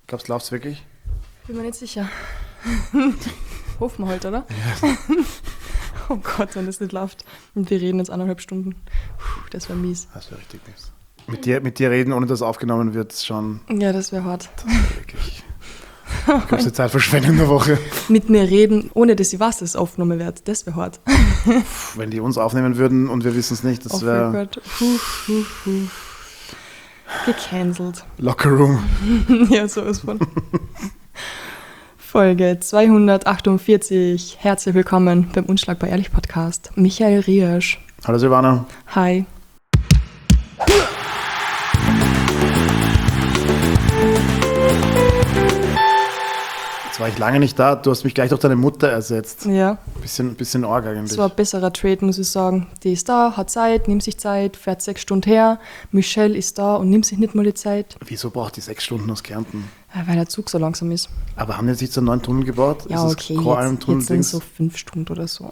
Glaubst du, läuft's wirklich? Bin mir nicht sicher. Hoffen wir halt, oder? Ja. Oh Gott, wenn das nicht läuft. Und wir reden jetzt 1,5 Stunden. Das wäre mies. Das wäre richtig mies. Mit dir reden, ohne dass aufgenommen wird, ist schon... Ja, das wäre hart. Das wäre wirklich... Die größte Zeitverschwendung in der Woche. Mit mir reden, ohne dass ich weiß, dass es aufgenommen wird. Das wäre hart. Wenn die uns aufnehmen würden und wir wissen es nicht, das wäre... Gecancelt. Locker Room. Ja, sowas von. Folge 248. Herzlich willkommen beim Unschlagbar Ehrlich Podcast. Michael Riesch. Hallo Silvana. Hi. Jetzt war ich lange nicht da, du hast mich gleich durch deine Mutter ersetzt. Ja. Bisschen arg eigentlich. Das war ein besserer Trade, muss ich sagen. Die ist da, hat Zeit, nimmt sich Zeit, fährt 6 Stunden her. Michelle ist da und nimmt sich nicht mal die Zeit. Wieso braucht die 6 Stunden aus Kärnten? Ja, weil der Zug so langsam ist. Aber haben die jetzt nicht so einen neuen Tunnel gebaut? Ja, ist okay, jetzt sind so 5 Stunden oder so.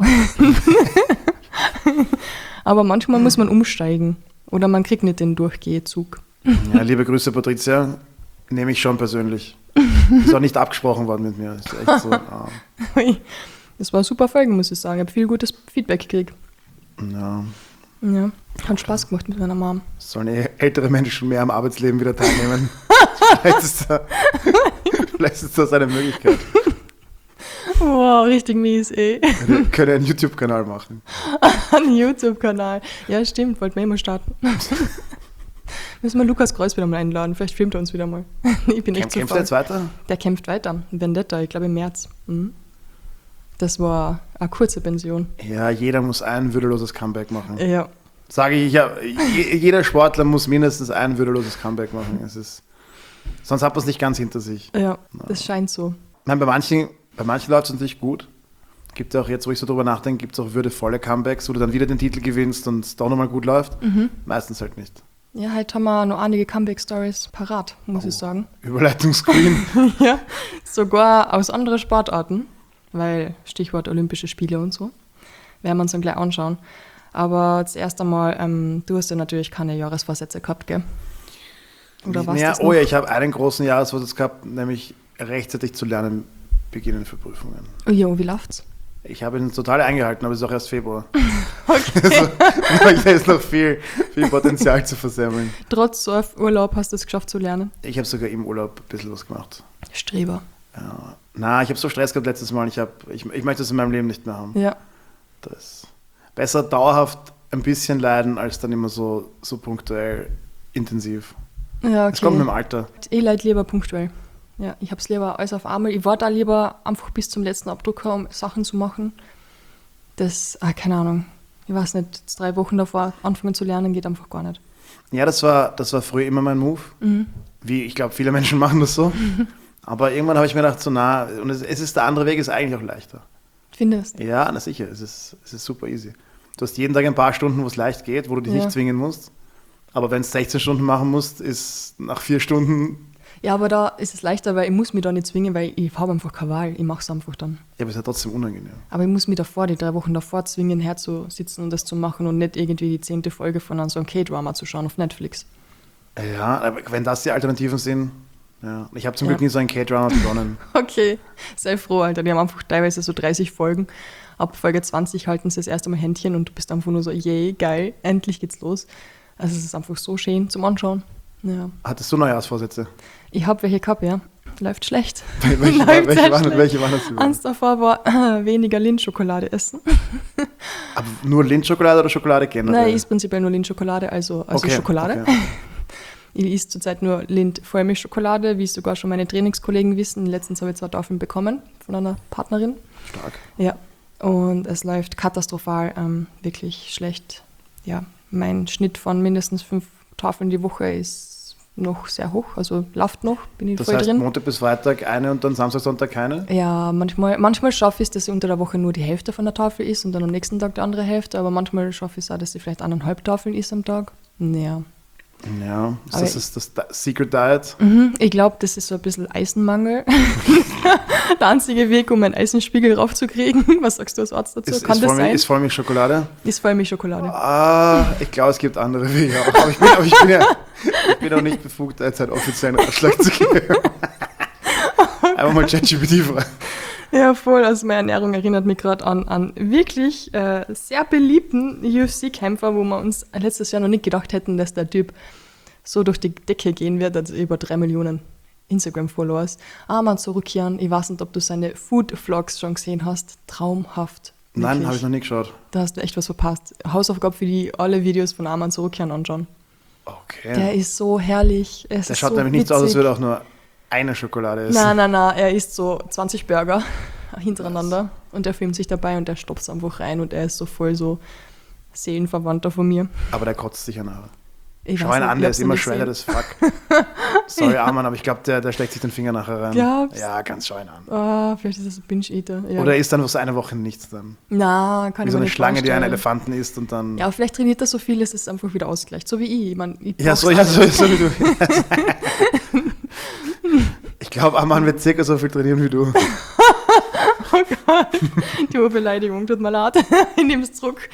Aber manchmal muss man umsteigen. Oder man kriegt nicht den Durchgehzug. Ja, liebe Grüße, Patricia. Nehme ich schon persönlich. Ist auch nicht abgesprochen worden mit mir. Ist echt so. Das war eine super Folge, muss ich sagen. Ich habe viel gutes Feedback gekriegt. Ja. Ja, hat Spaß gemacht mit meiner Mom. Sollen ältere Menschen mehr am Arbeitsleben wieder teilnehmen? Vielleicht ist das eine Möglichkeit. Wow, richtig mies, ey. Können einen YouTube-Kanal machen. Einen YouTube-Kanal. Ja, stimmt, wollten wir immer starten. Müssen wir Lukas Kreuz wieder mal einladen. Vielleicht filmt er uns wieder mal. Ich bin echt zu Kämpft er jetzt weiter? Der kämpft weiter. Vendetta, ich glaube im März. Das war eine kurze Pension. Ja, jeder muss ein würdeloses Comeback machen. Ja. Sage ich, ja, jeder Sportler muss mindestens ein würdeloses Comeback machen. Sonst hat man es nicht ganz hinter sich. Ja, das scheint so. Nein, bei manchen läuft es natürlich gut. Gibt auch jetzt, wo ich so drüber nachdenke, gibt es auch würdevolle Comebacks, wo du dann wieder den Titel gewinnst und es doch nochmal gut läuft. Meistens halt nicht. Ja, heute haben wir noch einige Comeback-Stories parat, muss ich sagen. Überleitungsqueen. Ja, sogar aus anderen Sportarten, weil Stichwort Olympische Spiele und so, werden wir uns dann gleich anschauen. Aber zuerst einmal, du hast ja natürlich keine Jahresvorsätze gehabt, gell? Oder was? Ja, oh ja, ich habe einen großen Jahresvorsatz gehabt, nämlich rechtzeitig zu lernen beginnen für Prüfungen. Oh ja, wie läuft's? Ich habe ihn total eingehalten, aber es ist auch erst Februar. Okay. Also, da ist noch viel Potenzial zu versemmeln. Trotz Surfurlaub hast du es geschafft zu lernen? Ich habe sogar im Urlaub ein bisschen was gemacht. Streber. Ja. Na, ich habe so Stress gehabt letztes Mal. Ich möchte das in meinem Leben nicht mehr haben. Ja. Das ist besser dauerhaft ein bisschen leiden, als dann immer so punktuell intensiv. Ja, okay. Das kommt mit dem Alter. Ich leide lieber punktuell. Ja, ich habe es lieber alles auf einmal. Ich warte auch lieber einfach bis zum letzten Abdrucker, um Sachen zu machen. Das, keine Ahnung. Ich weiß nicht, jetzt 3 Wochen davor anfangen zu lernen, geht einfach gar nicht. Ja, das war früher immer mein Move. Wie, ich glaube, viele Menschen machen das so. Aber irgendwann habe ich mir gedacht, so und es ist der andere Weg, ist eigentlich auch leichter. Findest du? Ja, na sicher, es ist super easy. Du hast jeden Tag ein paar Stunden, wo es leicht geht, wo du dich nicht zwingen musst. Aber wenn du 16 Stunden machen musst, ist nach 4 Stunden... Ja, aber da ist es leichter, weil ich muss mich da nicht zwingen, weil ich habe einfach keine Wahl. Ich mache es einfach dann. Ja, aber es ist ja trotzdem unangenehm. Aber ich muss mich davor, die 3 Wochen davor zwingen, herzusitzen und das zu machen und nicht irgendwie die 10. Folge von so einem K-Drama zu schauen auf Netflix. Ja, aber wenn das die Alternativen sind... Ja. Ich habe zum Glück nie so ein K-Drama begonnen. Okay, sei froh, Alter. Die haben einfach teilweise so 30 Folgen. Ab Folge 20 halten sie das erste Mal Händchen und du bist einfach nur so, yay, geil, endlich geht's los. Also es ist einfach so schön zum Anschauen. Ja. Hattest du Neujahrsvorsätze? Ich habe welche gehabt, ja. Läuft schlecht. Welche waren das? Eins davor war weniger Lindschokolade essen. Aber nur Lindschokolade oder Schokolade generell? Nein, ich esse prinzipiell nur Lindschokolade, also okay, Schokolade. Okay. Ich esse zurzeit nur Lind-Vollmilchschokolade, wie es sogar schon meine Trainingskollegen wissen. Letztens habe ich 2 Tafeln bekommen von einer Partnerin. Stark. Ja, und es läuft katastrophal, wirklich schlecht. Ja, mein Schnitt von mindestens 5 Tafeln die Woche ist noch sehr hoch, also läuft noch, bin ich das voll heißt, drin. Montag bis Freitag eine und dann Samstag, Sonntag keine? Ja, manchmal schaffe ich es, dass ich unter der Woche nur die Hälfte von der Tafel ist und dann am nächsten Tag die andere Hälfte, aber manchmal schaffe ich es auch, dass ich vielleicht 1,5 Tafeln ist am Tag. Ja. Ja, ist das Secret Diet? Ich glaube, das ist so ein bisschen Eisenmangel. Der einzige Weg, um einen Eisenspiegel raufzukriegen. Was sagst du als Arzt dazu? Kann das sein? Ist Vollmilchschokolade? Ist Vollmilchschokolade. Ich glaube, es gibt andere Wege auch. Aber ich bin auch nicht befugt, als einen offiziellen Ratschlag zu geben. mal ChatGPT fragen. Ja, voll. Also meine Ernährung erinnert mich gerade an wirklich sehr beliebten UFC-Kämpfer, wo wir uns letztes Jahr noch nicht gedacht hätten, dass der Typ so durch die Decke gehen wird, also über 3 Millionen Instagram-Followers. Arman Tsarukyan, ich weiß nicht, ob du seine Food-Vlogs schon gesehen hast. Traumhaft. Wirklich. Nein, habe ich noch nie geschaut. Da hast du echt was verpasst. Hausaufgabe für die alle Videos von Arman Tsarukyan anschauen. Okay. Der ist so herrlich. Der schaut so nämlich nicht so aus, als witzig. würde auch nur eine Schokolade essen. Nein, er isst so 20 Burger hintereinander und er filmt sich dabei und er stopft es einfach rein und er ist so voll so Seelenverwandter von mir. Aber der kotzt sicher nach. Ich Schau weiß ihn nicht, an, ich der hab's ist immer nicht shredded gesehen. as fuck. Sorry, Arman, aber ich glaube, der steckt sich den Finger nachher rein. Glaubst? Ja, ganz schau ihn an. Ah, vielleicht ist das ein Binge-Eater. Ja. Oder er isst dann so eine Woche nichts dann. Na, kann Wie ich so mir eine nicht Schlange, die einen vorstellen. Elefanten isst und dann... Ja, aber vielleicht trainiert er so viel, dass es einfach wieder ausgleicht. So wie ich. Ich meine, ich Ja, so wie du. Ich glaube, Arman wird circa so viel trainieren wie du. Die Beleidigung, tut mir leid. Ich nehme es zurück.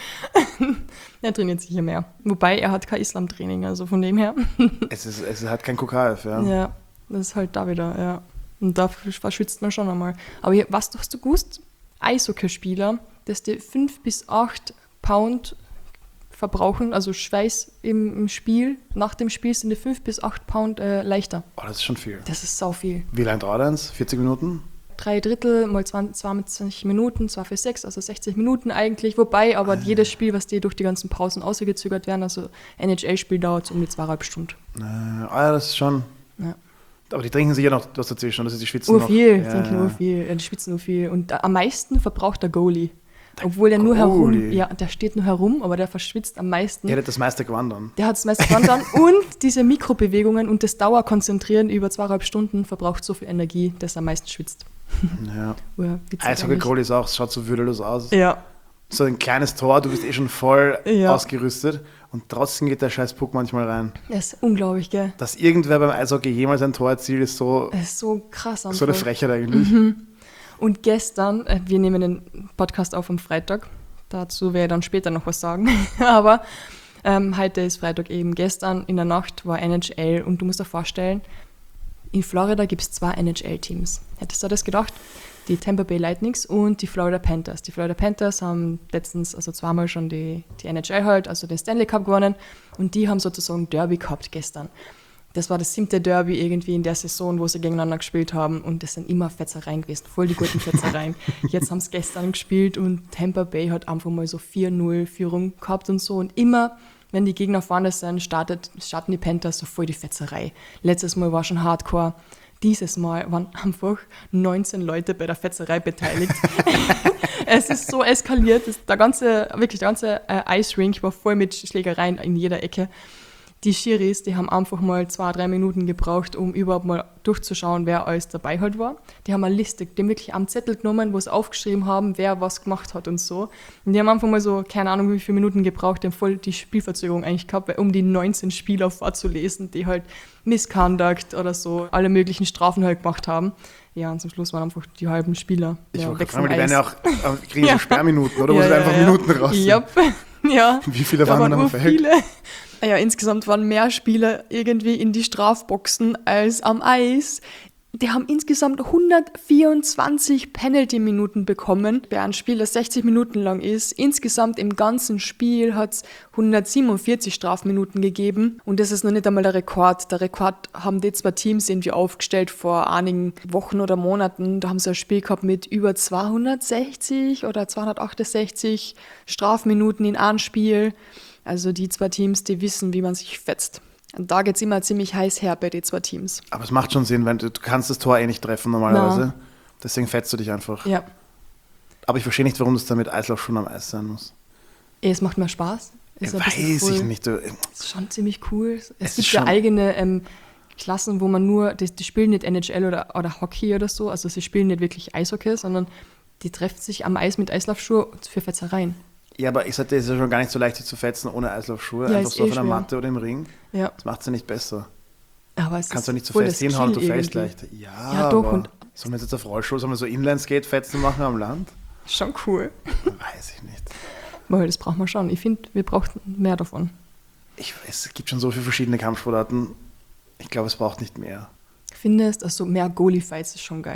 Er trainiert sicher mehr. Wobei, er hat kein Islam-Training, also von dem her. Es ist halt kein KKF, ja. Ja, das ist halt da wieder, ja. Und da verschwitzt man schon einmal. Aber hast du gewusst, Eishockeyspieler, dass die 5 bis 8 Pound verbrauchen, also Schweiß im Spiel, nach dem Spiel sind die 5 bis 8 Pound leichter. Oh, das ist schon viel. Das ist sau viel. Wie lange dauert eins? 40 Minuten? 3/3 mal 20 Minuten, 2 für 6, also 60 Minuten eigentlich. Wobei aber jedes Spiel, was die durch die ganzen Pausen ausgezögert werden, also NHL-Spiel dauert so um die 2,5 Stunden. Ja, das ist schon... Ja. Aber die trinken sicher noch was dazwischen, dass sie die schwitzen noch. Viel, Ja, trinken ja. viel, ja, die schwitzen viel. Und am meisten verbraucht der Goalie. Obwohl der der steht nur herum, aber der verschwitzt am meisten. Er hat das meiste gewonnen dann. Der hat das meiste gewonnen und diese Mikrobewegungen und das Dauerkonzentrieren über 2,5 Stunden verbraucht so viel Energie, dass er am meisten schwitzt. Ja. Ja, witzig Eishockey-Goal ist auch, schaut so würdelos aus. eigentlich. Ja, So ein kleines Tor, du bist eh schon voll Ja. ausgerüstet und trotzdem geht der scheiß Puck manchmal rein. das ist unglaublich, gell? Dass irgendwer beim Eishockey jemals ein Tor erzielt, ist so Das ist so krass eine einfach. Frechheit eigentlich. Und gestern, wir nehmen den Podcast auf am Freitag, dazu werde ich dann später noch was sagen, aber heute ist Freitag eben. Gestern in der Nacht war NHL und du musst dir vorstellen, in Florida gibt es 2 NHL-Teams. Hättest du das gedacht? Die Tampa Bay Lightnings und die Florida Panthers. Die Florida Panthers haben letztens, also zweimal schon die NHL halt, also den Stanley Cup gewonnen und die haben sozusagen Derby gehabt gestern. Das war das 7. Derby irgendwie in der Saison, wo sie gegeneinander gespielt haben und das sind immer Fetzereien gewesen, voll die guten Fetzereien. Jetzt haben sie gestern gespielt und Tampa Bay hat einfach mal so 4-0 Führung gehabt und so und immer, wenn die Gegner vorne sind, starten die Panthers so voll die Fetzerei. Letztes Mal war schon Hardcore. Dieses Mal waren einfach 19 Leute bei der Fetzerei beteiligt. Es ist so eskaliert. Der ganze Eisrink war voll mit Schlägereien in jeder Ecke. Die Schiris, die haben einfach mal 2-3 Minuten gebraucht, um überhaupt mal durchzuschauen, wer alles dabei halt war. Die haben eine Liste, die haben wirklich am Zettel genommen, wo sie aufgeschrieben haben, wer was gemacht hat und so. Und die haben einfach mal so, keine Ahnung, wie viele Minuten gebraucht, die haben voll die Spielverzögerung eigentlich gehabt, um die 19 Spieler vorzulesen, die halt Misconduct oder so, alle möglichen Strafen halt gemacht haben. Ja, und zum Schluss waren einfach die halben Spieler Ich wollte weg gerade fragen, vom die werden Eis. ja auch, kriegen so Sperrminuten, oder? Wo sie einfach Minuten raus sind. Yep. Ja. Wie viele Da waren waren dann am nur Feld? viele. Ja, insgesamt waren mehr Spieler irgendwie in die Strafboxen als am Eis. Die haben insgesamt 124 Penalty-Minuten bekommen bei einem Spiel, das 60 Minuten lang ist. Insgesamt im ganzen Spiel hat es 147 Strafminuten gegeben. Und das ist noch nicht einmal der Rekord. Der Rekord haben die 2 Teams irgendwie aufgestellt vor einigen Wochen oder Monaten. Da haben sie ein Spiel gehabt mit über 260 oder 268 Strafminuten in einem Spiel. Also die 2 Teams, die wissen, wie man sich fetzt. Und da geht es immer ziemlich heiß her bei den 2 Teams. Aber es macht schon Sinn, weil du kannst das Tor eh nicht treffen normalerweise. Deswegen fetzt du dich einfach. Ja. Aber ich verstehe nicht, warum das da mit Eislaufschuhen am Eis sein muss. Es macht mir Spaß. Ist ein bisschen Weiß cool. ich nicht. Du, Ist schon ziemlich cool. Es ist gibt ja schon- eigene Klassen, wo man nur, die spielen nicht NHL oder Hockey oder so, also sie spielen nicht wirklich Eishockey, sondern die treffen sich am Eis mit Eislaufschuhe für Fetzereien. ja, aber ich sagte, es ist ja schon gar nicht so leicht, sich zu fetzen ohne Eislaufschuhe. Ja, Einfach ist so auf eh einer schwer. Matte oder im Ring. Ja, Das macht es ja nicht besser. aber es Kannst ist du nicht so voll fest das hinhauen, du Skill fällst irgendwie. leicht. Ja, doch, aber und- sollen wir jetzt auf Rollschuhe, sollen wir so Inline-Skate-Fetzen machen am Land? Schon cool. Weiß ich nicht. Weil das braucht man schon. Ich finde, wir brauchen mehr davon. Es gibt schon so viele verschiedene Kampfsportarten. Ich glaube, es braucht nicht mehr. Findest, also mehr Goalie-Fights ist schon geil.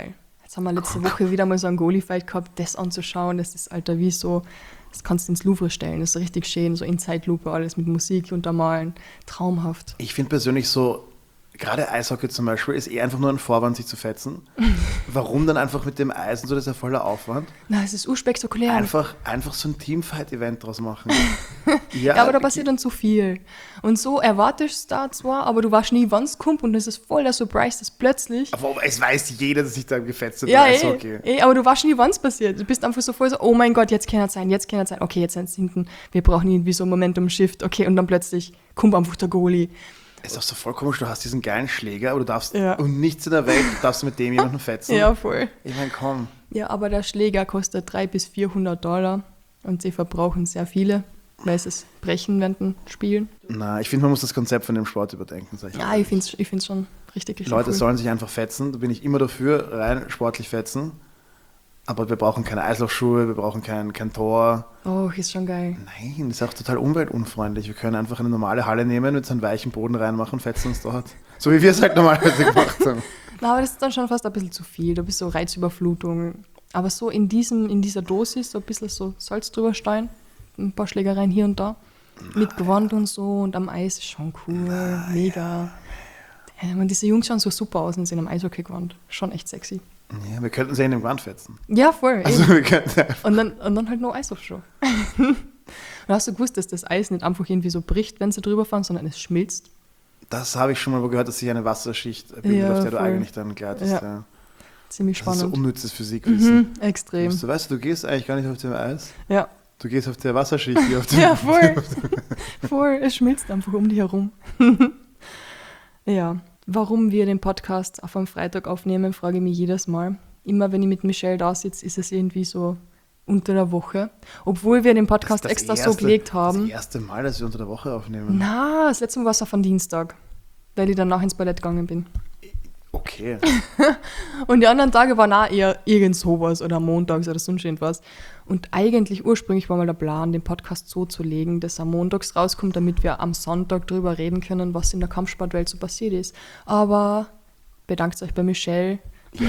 Jetzt haben wir letzte Woche wieder mal so einen Goalie-Fight gehabt, das anzuschauen, das ist, Alter, wie so, das kannst du ins Louvre stellen, das ist richtig schön, so in Zeitlupe alles mit Musik untermalen, traumhaft. Ich finde persönlich so, gerade Eishockey zum Beispiel, ist einfach nur ein Vorwand, sich zu fetzen. Warum dann einfach mit dem Eis und so, das ist ja voller Aufwand. Na, es ist urspektakulär. Einfach so ein Teamfight-Event draus machen. Ja, aber da passiert dann zu viel. Und so erwartest du da zwar, aber du weißt nie, wann es kommt und es ist voll der Surprise, dass plötzlich... Aber es weiß jeder, dass sich da gefetzt hat. Ja, aber du weißt nie, wann es passiert. Du bist einfach so voll so, oh mein Gott, jetzt kann es sein. Okay, jetzt sind es hinten. Wir brauchen irgendwie so ein Momentum-Shift. Okay, und dann plötzlich kommt einfach der Goalie. Es ist auch so voll komisch, du hast diesen geilen Schläger, aber du darfst und nichts in der Welt, du darfst mit dem jemanden fetzen. Ja, voll. Ich meine, komm. Ja, aber der Schläger kostet $300 bis $400 und sie verbrauchen sehr viele, weil sie es brechen während dem Spielen. Na, ich finde, man muss das Konzept von dem Sport überdenken. Ja, ich finde es schon richtig Leute cool. sollen sich einfach fetzen, da bin ich immer dafür, rein sportlich fetzen. Aber wir brauchen keine Eislaufschuhe, wir brauchen kein Tor. Oh, ist schon geil. Nein, das ist auch total umweltunfreundlich. Wir können einfach eine normale Halle nehmen, mit so einem weichen Boden reinmachen, fetzen uns dort. So wie wir es halt normalerweise gemacht haben. Na, aber das ist dann schon fast ein bisschen zu viel. Da bist so Reizüberflutung. Aber so in dieser Dosis, so ein bisschen so Salz drüber steuern, ein paar Schlägereien hier und da, mit Gewand und so und am Eis ist schon cool, mega. Ja, diese Jungs schauen so super aus und sind am Eishockey-Gewand. Schon echt sexy. Ja, wir könnten sie in dem Gewand fetzen. Ja, voll. Also wir könnten und dann halt noch Eislaufschuhe. Und hast du gewusst, dass das Eis nicht einfach irgendwie so bricht, wenn sie drüber fahren, sondern es schmilzt? Das habe ich schon mal gehört, dass sich eine Wasserschicht bildet, auf der du eigentlich dann gleitest. Ja. Ziemlich spannend. Das ist so unnützes Physikwissen. Extrem. Du weißt, du gehst eigentlich gar nicht auf dem Eis. Ja. Du gehst auf der Wasserschicht. Die auf dem ja, voll. Voll. Es schmilzt einfach um dich herum. Ja. Warum wir den Podcast auf einem Freitag aufnehmen, frage ich mich jedes Mal. Immer wenn ich mit Michelle da sitze, ist es irgendwie so unter der Woche. Obwohl wir den Podcast extra so gelegt haben. Das erste Mal, dass wir unter der Woche aufnehmen. Na, das letzte Mal war es auf am Dienstag, weil ich danach ins Ballett gegangen bin. Okay. Und die anderen Tage waren auch eher irgend sowas oder montags oder sonst irgendwas. Und eigentlich ursprünglich war mal der Plan, den Podcast so zu legen, dass er montags rauskommt, damit wir am Sonntag drüber reden können, was in der Kampfsportwelt so passiert ist. Aber bedankt euch bei Michelle. Ja,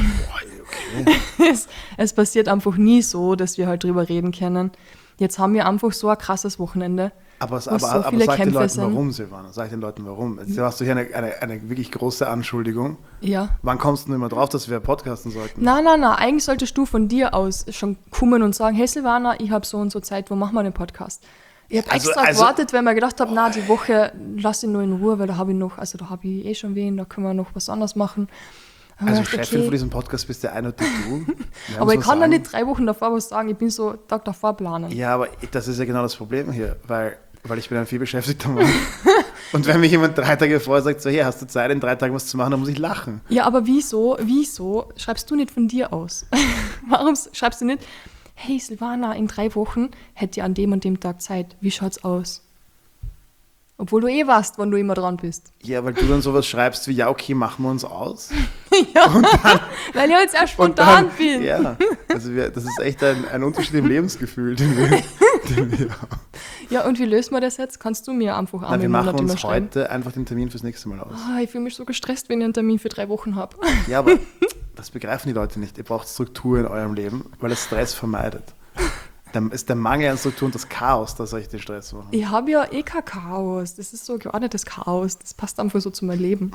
okay. Es passiert einfach nie so, dass wir halt drüber reden können. Jetzt haben wir einfach so ein krasses Wochenende. Aber sag den Leuten warum, Silvana. Sag den Leuten warum. Jetzt hast du hier eine wirklich große Anschuldigung. Ja. Wann kommst du immer drauf, dass wir podcasten sollten? Nein. Eigentlich solltest du von dir aus schon kommen und sagen, hey Silvana, ich habe so und so Zeit, wo machen wir den Podcast? Ich habe extra gewartet, weil ich mir gedacht habe, na, die Woche lass ich nur in Ruhe, weil da habe ich eh schon wen, da können wir noch was anderes machen. Also Chefin von diesem Podcast bist ja eindeutig du. Aber ich kann da nicht 3 Wochen davor was sagen, ich bin so Tag davor planen. Ja, aber das ist ja genau das Problem hier, weil ich bin ein vielbeschäftigter Mann. Und wenn mir jemand 3 Tage vorher sagt, so, hey, hast du Zeit, in 3 Tagen was zu machen, dann muss ich lachen. Ja, aber wieso schreibst du nicht von dir aus? Warum schreibst du nicht, hey Silvana, in 3 Wochen hätte ich an dem und dem Tag Zeit, wie schaut's aus? Obwohl du weißt, wann du immer dran bist. Ja, weil du dann sowas schreibst wie, ja, okay, machen wir uns aus. Ja, dann, weil ich jetzt erst spontan bin. Ja, also das ist echt ein Unterschied im Lebensgefühl, den wir haben. Ja, und wie lösen wir das jetzt? Kannst du mir einfach einmal im Monat immer schreiben? Wir machen uns heute einfach den Termin fürs nächste Mal aus. Oh, ich fühle mich so gestresst, wenn ich einen Termin für 3 Wochen habe. Ja, aber das begreifen die Leute nicht. Ihr braucht Struktur in eurem Leben, weil es Stress vermeidet. Dann ist der Mangel an Struktur und das Chaos, das euch den Stress macht. Ich habe ja eh kein Chaos. Das ist so geordnetes Chaos. Das passt einfach so zu meinem Leben.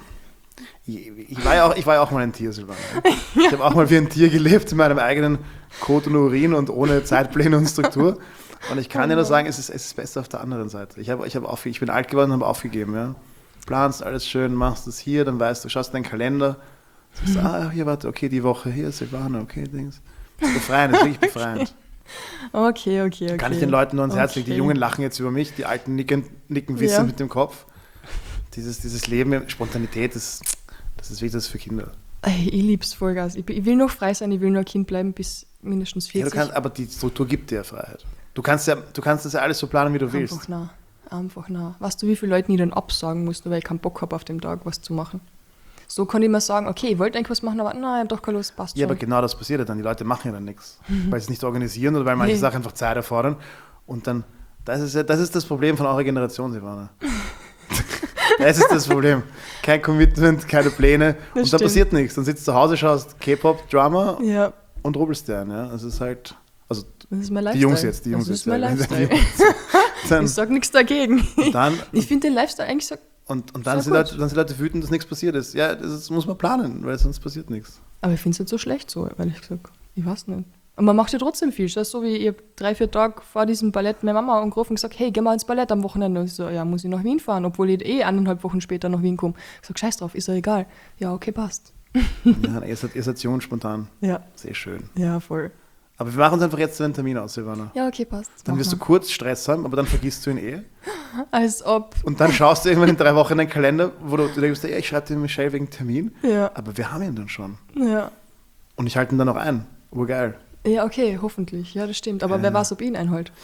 Ich war ja auch mal ein Tier, Silvana. Ich habe auch mal wie ein Tier gelebt, in meinem eigenen Kot und Urin und ohne Zeitpläne und Struktur. Und ich kann dir nur sagen, es ist besser auf der anderen Seite. Ich bin alt geworden und habe aufgegeben. Ja? Planst alles schön, machst es hier, dann weißt du, schaust deinen Kalender, sagst, hier, warte, okay, die Woche, hier ist Silvana, okay, Dings. Das ist befreiend, das ist wirklich befreiend. Okay. Kann ich den Leuten nur ans Herz legen. Die Jungen lachen jetzt über mich, die Alten nicken wissend mit dem Kopf. Dieses Leben, Spontanität, das ist wirklich das für Kinder. Ich lieb's Vollgas. Ich will noch frei sein, ich will nur ein Kind bleiben bis mindestens 40. Ja, aber die Struktur gibt dir Freiheit. Du kannst das ja alles so planen, wie du willst. Einfach nah. Weißt du, wie viele Leuten ich dann absagen muss, nur weil ich keinen Bock habe, auf dem Tag was zu machen? So kann ich mir sagen, okay, ich wollte eigentlich was machen, aber nein, ich habe doch keine Lust, passt schon. Ja, aber genau das passiert ja dann. Die Leute machen ja dann nichts, weil sie es nicht organisieren oder weil manche Sachen einfach Zeit erfordern. Und dann, das ist das Problem von eurer Generation, Silvana. Das ist das Problem. Kein Commitment, keine Pläne Das und dann stimmt. passiert nichts. Dann sitzt du zu Hause, schaust K-Pop, Drama Ja, und rubbelst dir ein. Ja? Also es ist halt, also das ist mein die Lifestyle. Jungs jetzt, die Jungs das ist jetzt. mein ja. Lifestyle. Dann, Ich sag nichts dagegen. dann, Ich finde den Lifestyle eigentlich so. und dann, Sehr sind gut. Leute wütend, dass nichts passiert ist. Ja, das muss man planen, weil sonst passiert nichts. Aber ich finde es nicht so schlecht so, ehrlich gesagt. Ich weiß nicht. Und man macht ja trotzdem viel. Das ist so wie ich hab 3-4 Tage vor diesem Ballett meine Mama angerufen und gesagt, hey, geh mal ins Ballett am Wochenende. Und ich so, ja, muss ich nach Wien fahren, obwohl ich 1,5 Wochen später nach Wien komme. Ich sag, scheiß drauf, ist ja egal. Ja, okay, passt. Ja, ihr seid jung, spontan. Ja, Sehr schön. ja, voll. Aber wir machen uns einfach jetzt einen Termin aus, Silvana. Ja, okay, passt. Dann Mach wirst du mal. kurz Stress haben, aber dann vergisst du ihn eh. Als ob. Und dann schaust du irgendwann in 3 Wochen in den Kalender, wo du denkst, ja, ich schreibe dir Michelle wegen Termin. Ja, Aber wir haben ihn dann schon. ja. Und ich halte ihn dann auch ein. Urgeil. Ja, okay, hoffentlich. Ja, das stimmt. Aber wer weiß, ob ihn einholt?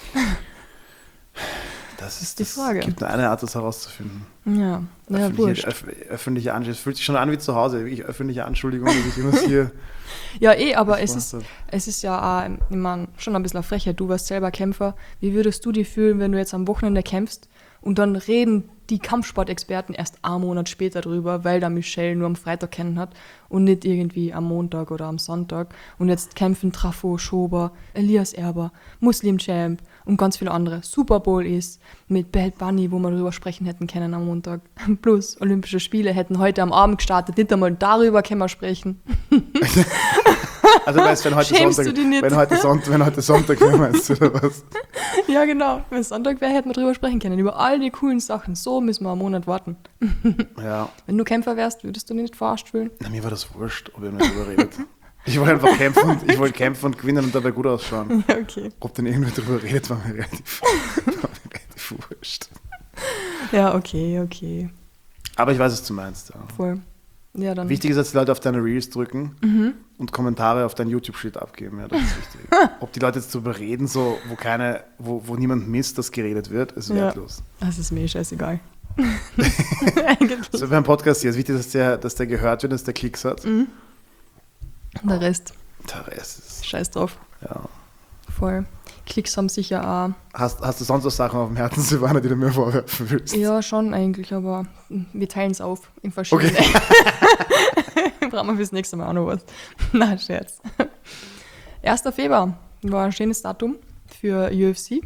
Das ist Die Frage. Es gibt nur eine Art, das herauszufinden. Ja, ja, wurscht. Öffentliche Anschuldigung. Es fühlt sich schon an wie zu Hause. Wirklich öffentliche Anschuldigung, dass ich immer hier. Ja, aber es gemacht ist ja auch, ich mein, schon ein bisschen eine Frechheit. Du warst selber Kämpfer. Wie würdest du dich fühlen, wenn du jetzt am Wochenende kämpfst und dann reden die Kampfsportexperten erst einen Monat später drüber, weil da Michelle nur am Freitag kennen hat und nicht irgendwie am Montag oder am Sonntag. Und jetzt kämpfen Trafo, Schober, Elias Erber, Muslim Champ und ganz viele andere. Super Bowl ist mit Bad Bunny, wo wir darüber sprechen hätten können am Montag. Plus Olympische Spiele hätten heute am Abend gestartet. Nicht einmal darüber können wir sprechen. Also weißt, wenn heute Schämst Sonntag, du dich nicht? wenn heute Sonntag wäre, meinst du, oder was? Ja, genau. Wenn es Sonntag wäre, hätten wir drüber sprechen können. Über all die coolen Sachen. So müssen wir einen Monat warten. Ja, Wenn du Kämpfer wärst, würdest du dich nicht verarscht fühlen? na, mir war das wurscht, ob ihr nicht drüber redet. Ich wollte einfach kämpfen und gewinnen und dabei gut ausschauen. Ja, okay. Ob denn irgendwer drüber redet, war mir relativ wurscht. Ja, okay. Aber ich weiß, was du meinst. Ja. Voll. Ja, dann. Wichtig ist, dass die Leute auf deine Reels drücken und Kommentare auf deinen YouTube-Shit abgeben. Ja, das ist wichtig. Ob die Leute jetzt drüber reden, so, wo niemand misst, dass geredet wird, ist Ja. wertlos. Das ist mir scheißegal. Eigentlich. So beim Podcast hier ist wichtig, dass der gehört wird, dass der Klicks hat. Der Rest, Der Rest ist, scheiß drauf. ja. Voll. Klicks haben sicher auch. Hast du sonst noch Sachen auf dem Herzen, Silvana, die du mir vorwerfen willst? Ja, schon eigentlich, aber wir teilen es auf in verschiedene. Okay. Brauchen wir fürs nächste Mal auch noch was. Na, Scherz. 1. Februar war ein schönes Datum für UFC.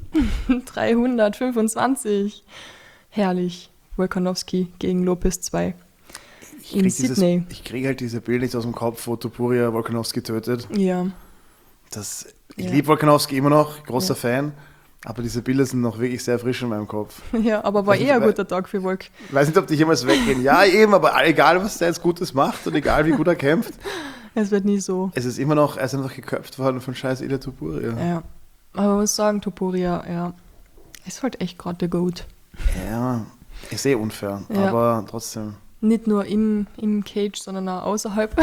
325. Herrlich. Volkanovski gegen Lopez 2. In Sydney. Ich kriege halt diese Bilder nicht aus dem Kopf, wo Topuria Volkanovski tötet. Ja. Ich Ja. liebe Volkanovski immer noch, großer Ja. Fan, aber diese Bilder sind noch wirklich sehr frisch in meinem Kopf. Ja, aber war Das ist eher ein bei- guter Tag für Volk. Ich weiß nicht, ob die jemals weggehen. Ja, eben, aber egal, was der jetzt Gutes macht und egal, wie gut er kämpft, Es wird nie so. er ist einfach geköpft worden von scheiß Ilia Topuria. Ja. Aber man muss sagen, Topuria, ja, ist halt echt gerade der Goat. Ja, ist sehr unfair, Ja. aber trotzdem. Nicht nur im Cage, sondern auch außerhalb.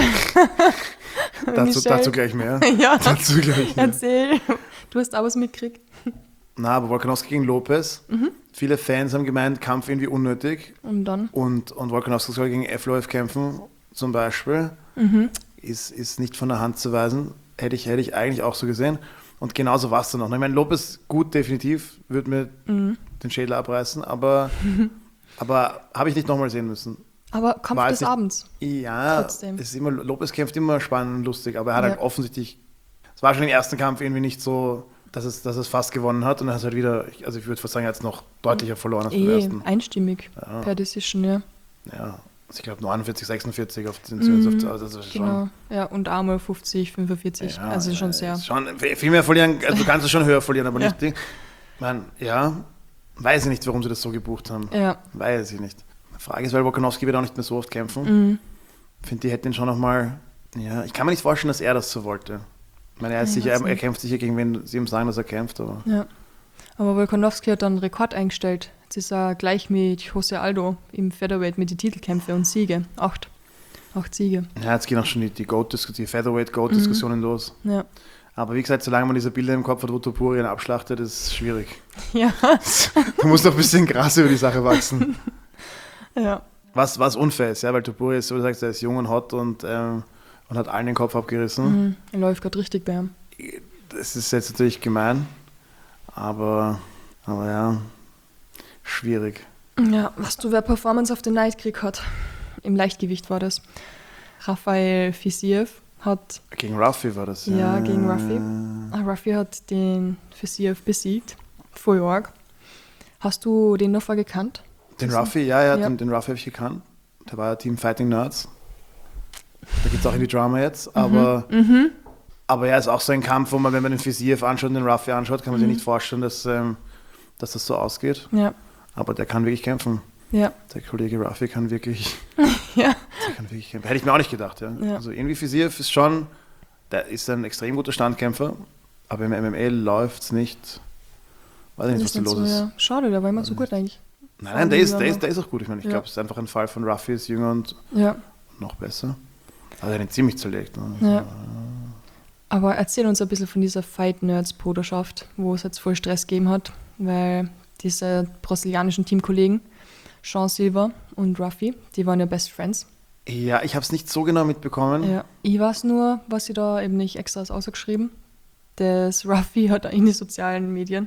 Dazu Michelle. gleich mehr. Ja, Dazu gleich mehr. erzähl. Du hast auch was mitgekriegt. Na, aber Volkanovski gegen Lopez. Viele Fans haben gemeint, Kampf irgendwie unnötig. Und dann? Und Volkanovski soll gegen Evloev kämpfen, zum Beispiel. Ist nicht von der Hand zu weisen. Hätte ich eigentlich auch so gesehen. Und genauso war es dann noch. Ich meine, Lopez, gut, definitiv, würde mir den Schädel abreißen, aber habe ich nicht nochmal sehen müssen. Aber Kampf War des jetzt nicht- Abends. Ja, Trotzdem. es ist immer, Lopez kämpft immer spannend und lustig, aber er hat Ja. halt offensichtlich, es war schon im ersten Kampf irgendwie nicht so, dass es fast gewonnen hat und er hat halt wieder, also ich würde fast sagen, er hat es noch deutlicher verloren als beim ersten. Einstimmig. Ja. Per Decision, ja. Ja, also ich glaube 49, 46 auf den also das ist Genau. Ja, und einmal 50, 45. schon, Also schon sehr. ist schon viel mehr verlieren, also du kannst es schon höher verlieren, aber Ja. nicht Ding. Man, ja, weiß ich nicht, warum sie das so gebucht haben. Ja. Weiß ich nicht. Die Frage ist, weil Volkanovski wird auch nicht mehr so oft kämpfen. Finde, die hätten ihn schon nochmal, ja, ich kann mir nicht vorstellen, dass er das so wollte. Ich meine, Ich weiß er nicht. kämpft sicher gegen wen sie ihm sagen, dass er kämpft, aber Ja. Aber Volkanovski hat dann einen Rekord eingestellt. Jetzt ist er gleich mit José Aldo im Featherweight mit den Titelkämpfe und Siege. 8 Siege. ja, jetzt gehen auch schon die Featherweight-Goat-Diskussionen los. Ja. Aber wie gesagt, solange man diese Bilder im Kopf hat, wo Topuria ihn abschlachtet, ist es schwierig. Ja. Da muss noch ein bisschen Gras über die Sache wachsen. Ja. Was unfair ist, ja, weil Topuria ist, so wie du sagst, er ist jung und hot und hat allen den Kopf abgerissen. Er läuft gerade richtig bei ihm. Das ist jetzt natürlich gemein, aber ja, schwierig. Ja, was du wer Performance of the Night gekriegt hat. Im Leichtgewicht war das. Rafael Fiziev hat... Gegen Ruffy war das, Ja, gegen Ruffy. Ruffy hat den Fiziev besiegt. Voll arg. Hast du den noch gekannt? Den Ruffy, ja. Ja. Den Ruffy habe ich gekannt. Der war ja Team Fighting Nerds. Da gibt es auch irgendwie Drama jetzt, aber ja, ist auch so ein Kampf, wo man, wenn man den Fiziev anschaut und den Ruffy anschaut, kann man sich nicht vorstellen, dass das so ausgeht. Ja. Aber der kann wirklich kämpfen. Ja. Der Kollege Ruffy kann wirklich, Ja. der kann wirklich kämpfen. Hätte ich mir auch nicht gedacht. Ja. Ja. Also irgendwie Fiziev ist schon, der ist ein extrem guter Standkämpfer, aber im MMA läuft es nicht. Weiß ich nicht, was da los ist. Ja. Schade, der war immer so gut eigentlich. Nein, der ist auch gut. Ich meine, ich Ja. glaube, es ist einfach ein Fall von Ruffy, ist jünger und Ja. noch besser. Also er hat ihn ziemlich zerlegt. Ne? Ja. Aber erzähl uns ein bisschen von dieser Fight-Nerds-Bruderschaft, wo es jetzt voll Stress gegeben hat, weil diese brasilianischen Teamkollegen, Sean Silva und Ruffy, die waren ja Best Friends. Ja, ich habe es nicht so genau mitbekommen. Ja. Ich weiß nur, was sie da eben nicht extra ausgeschrieben. Das Ruffy hat in den sozialen Medien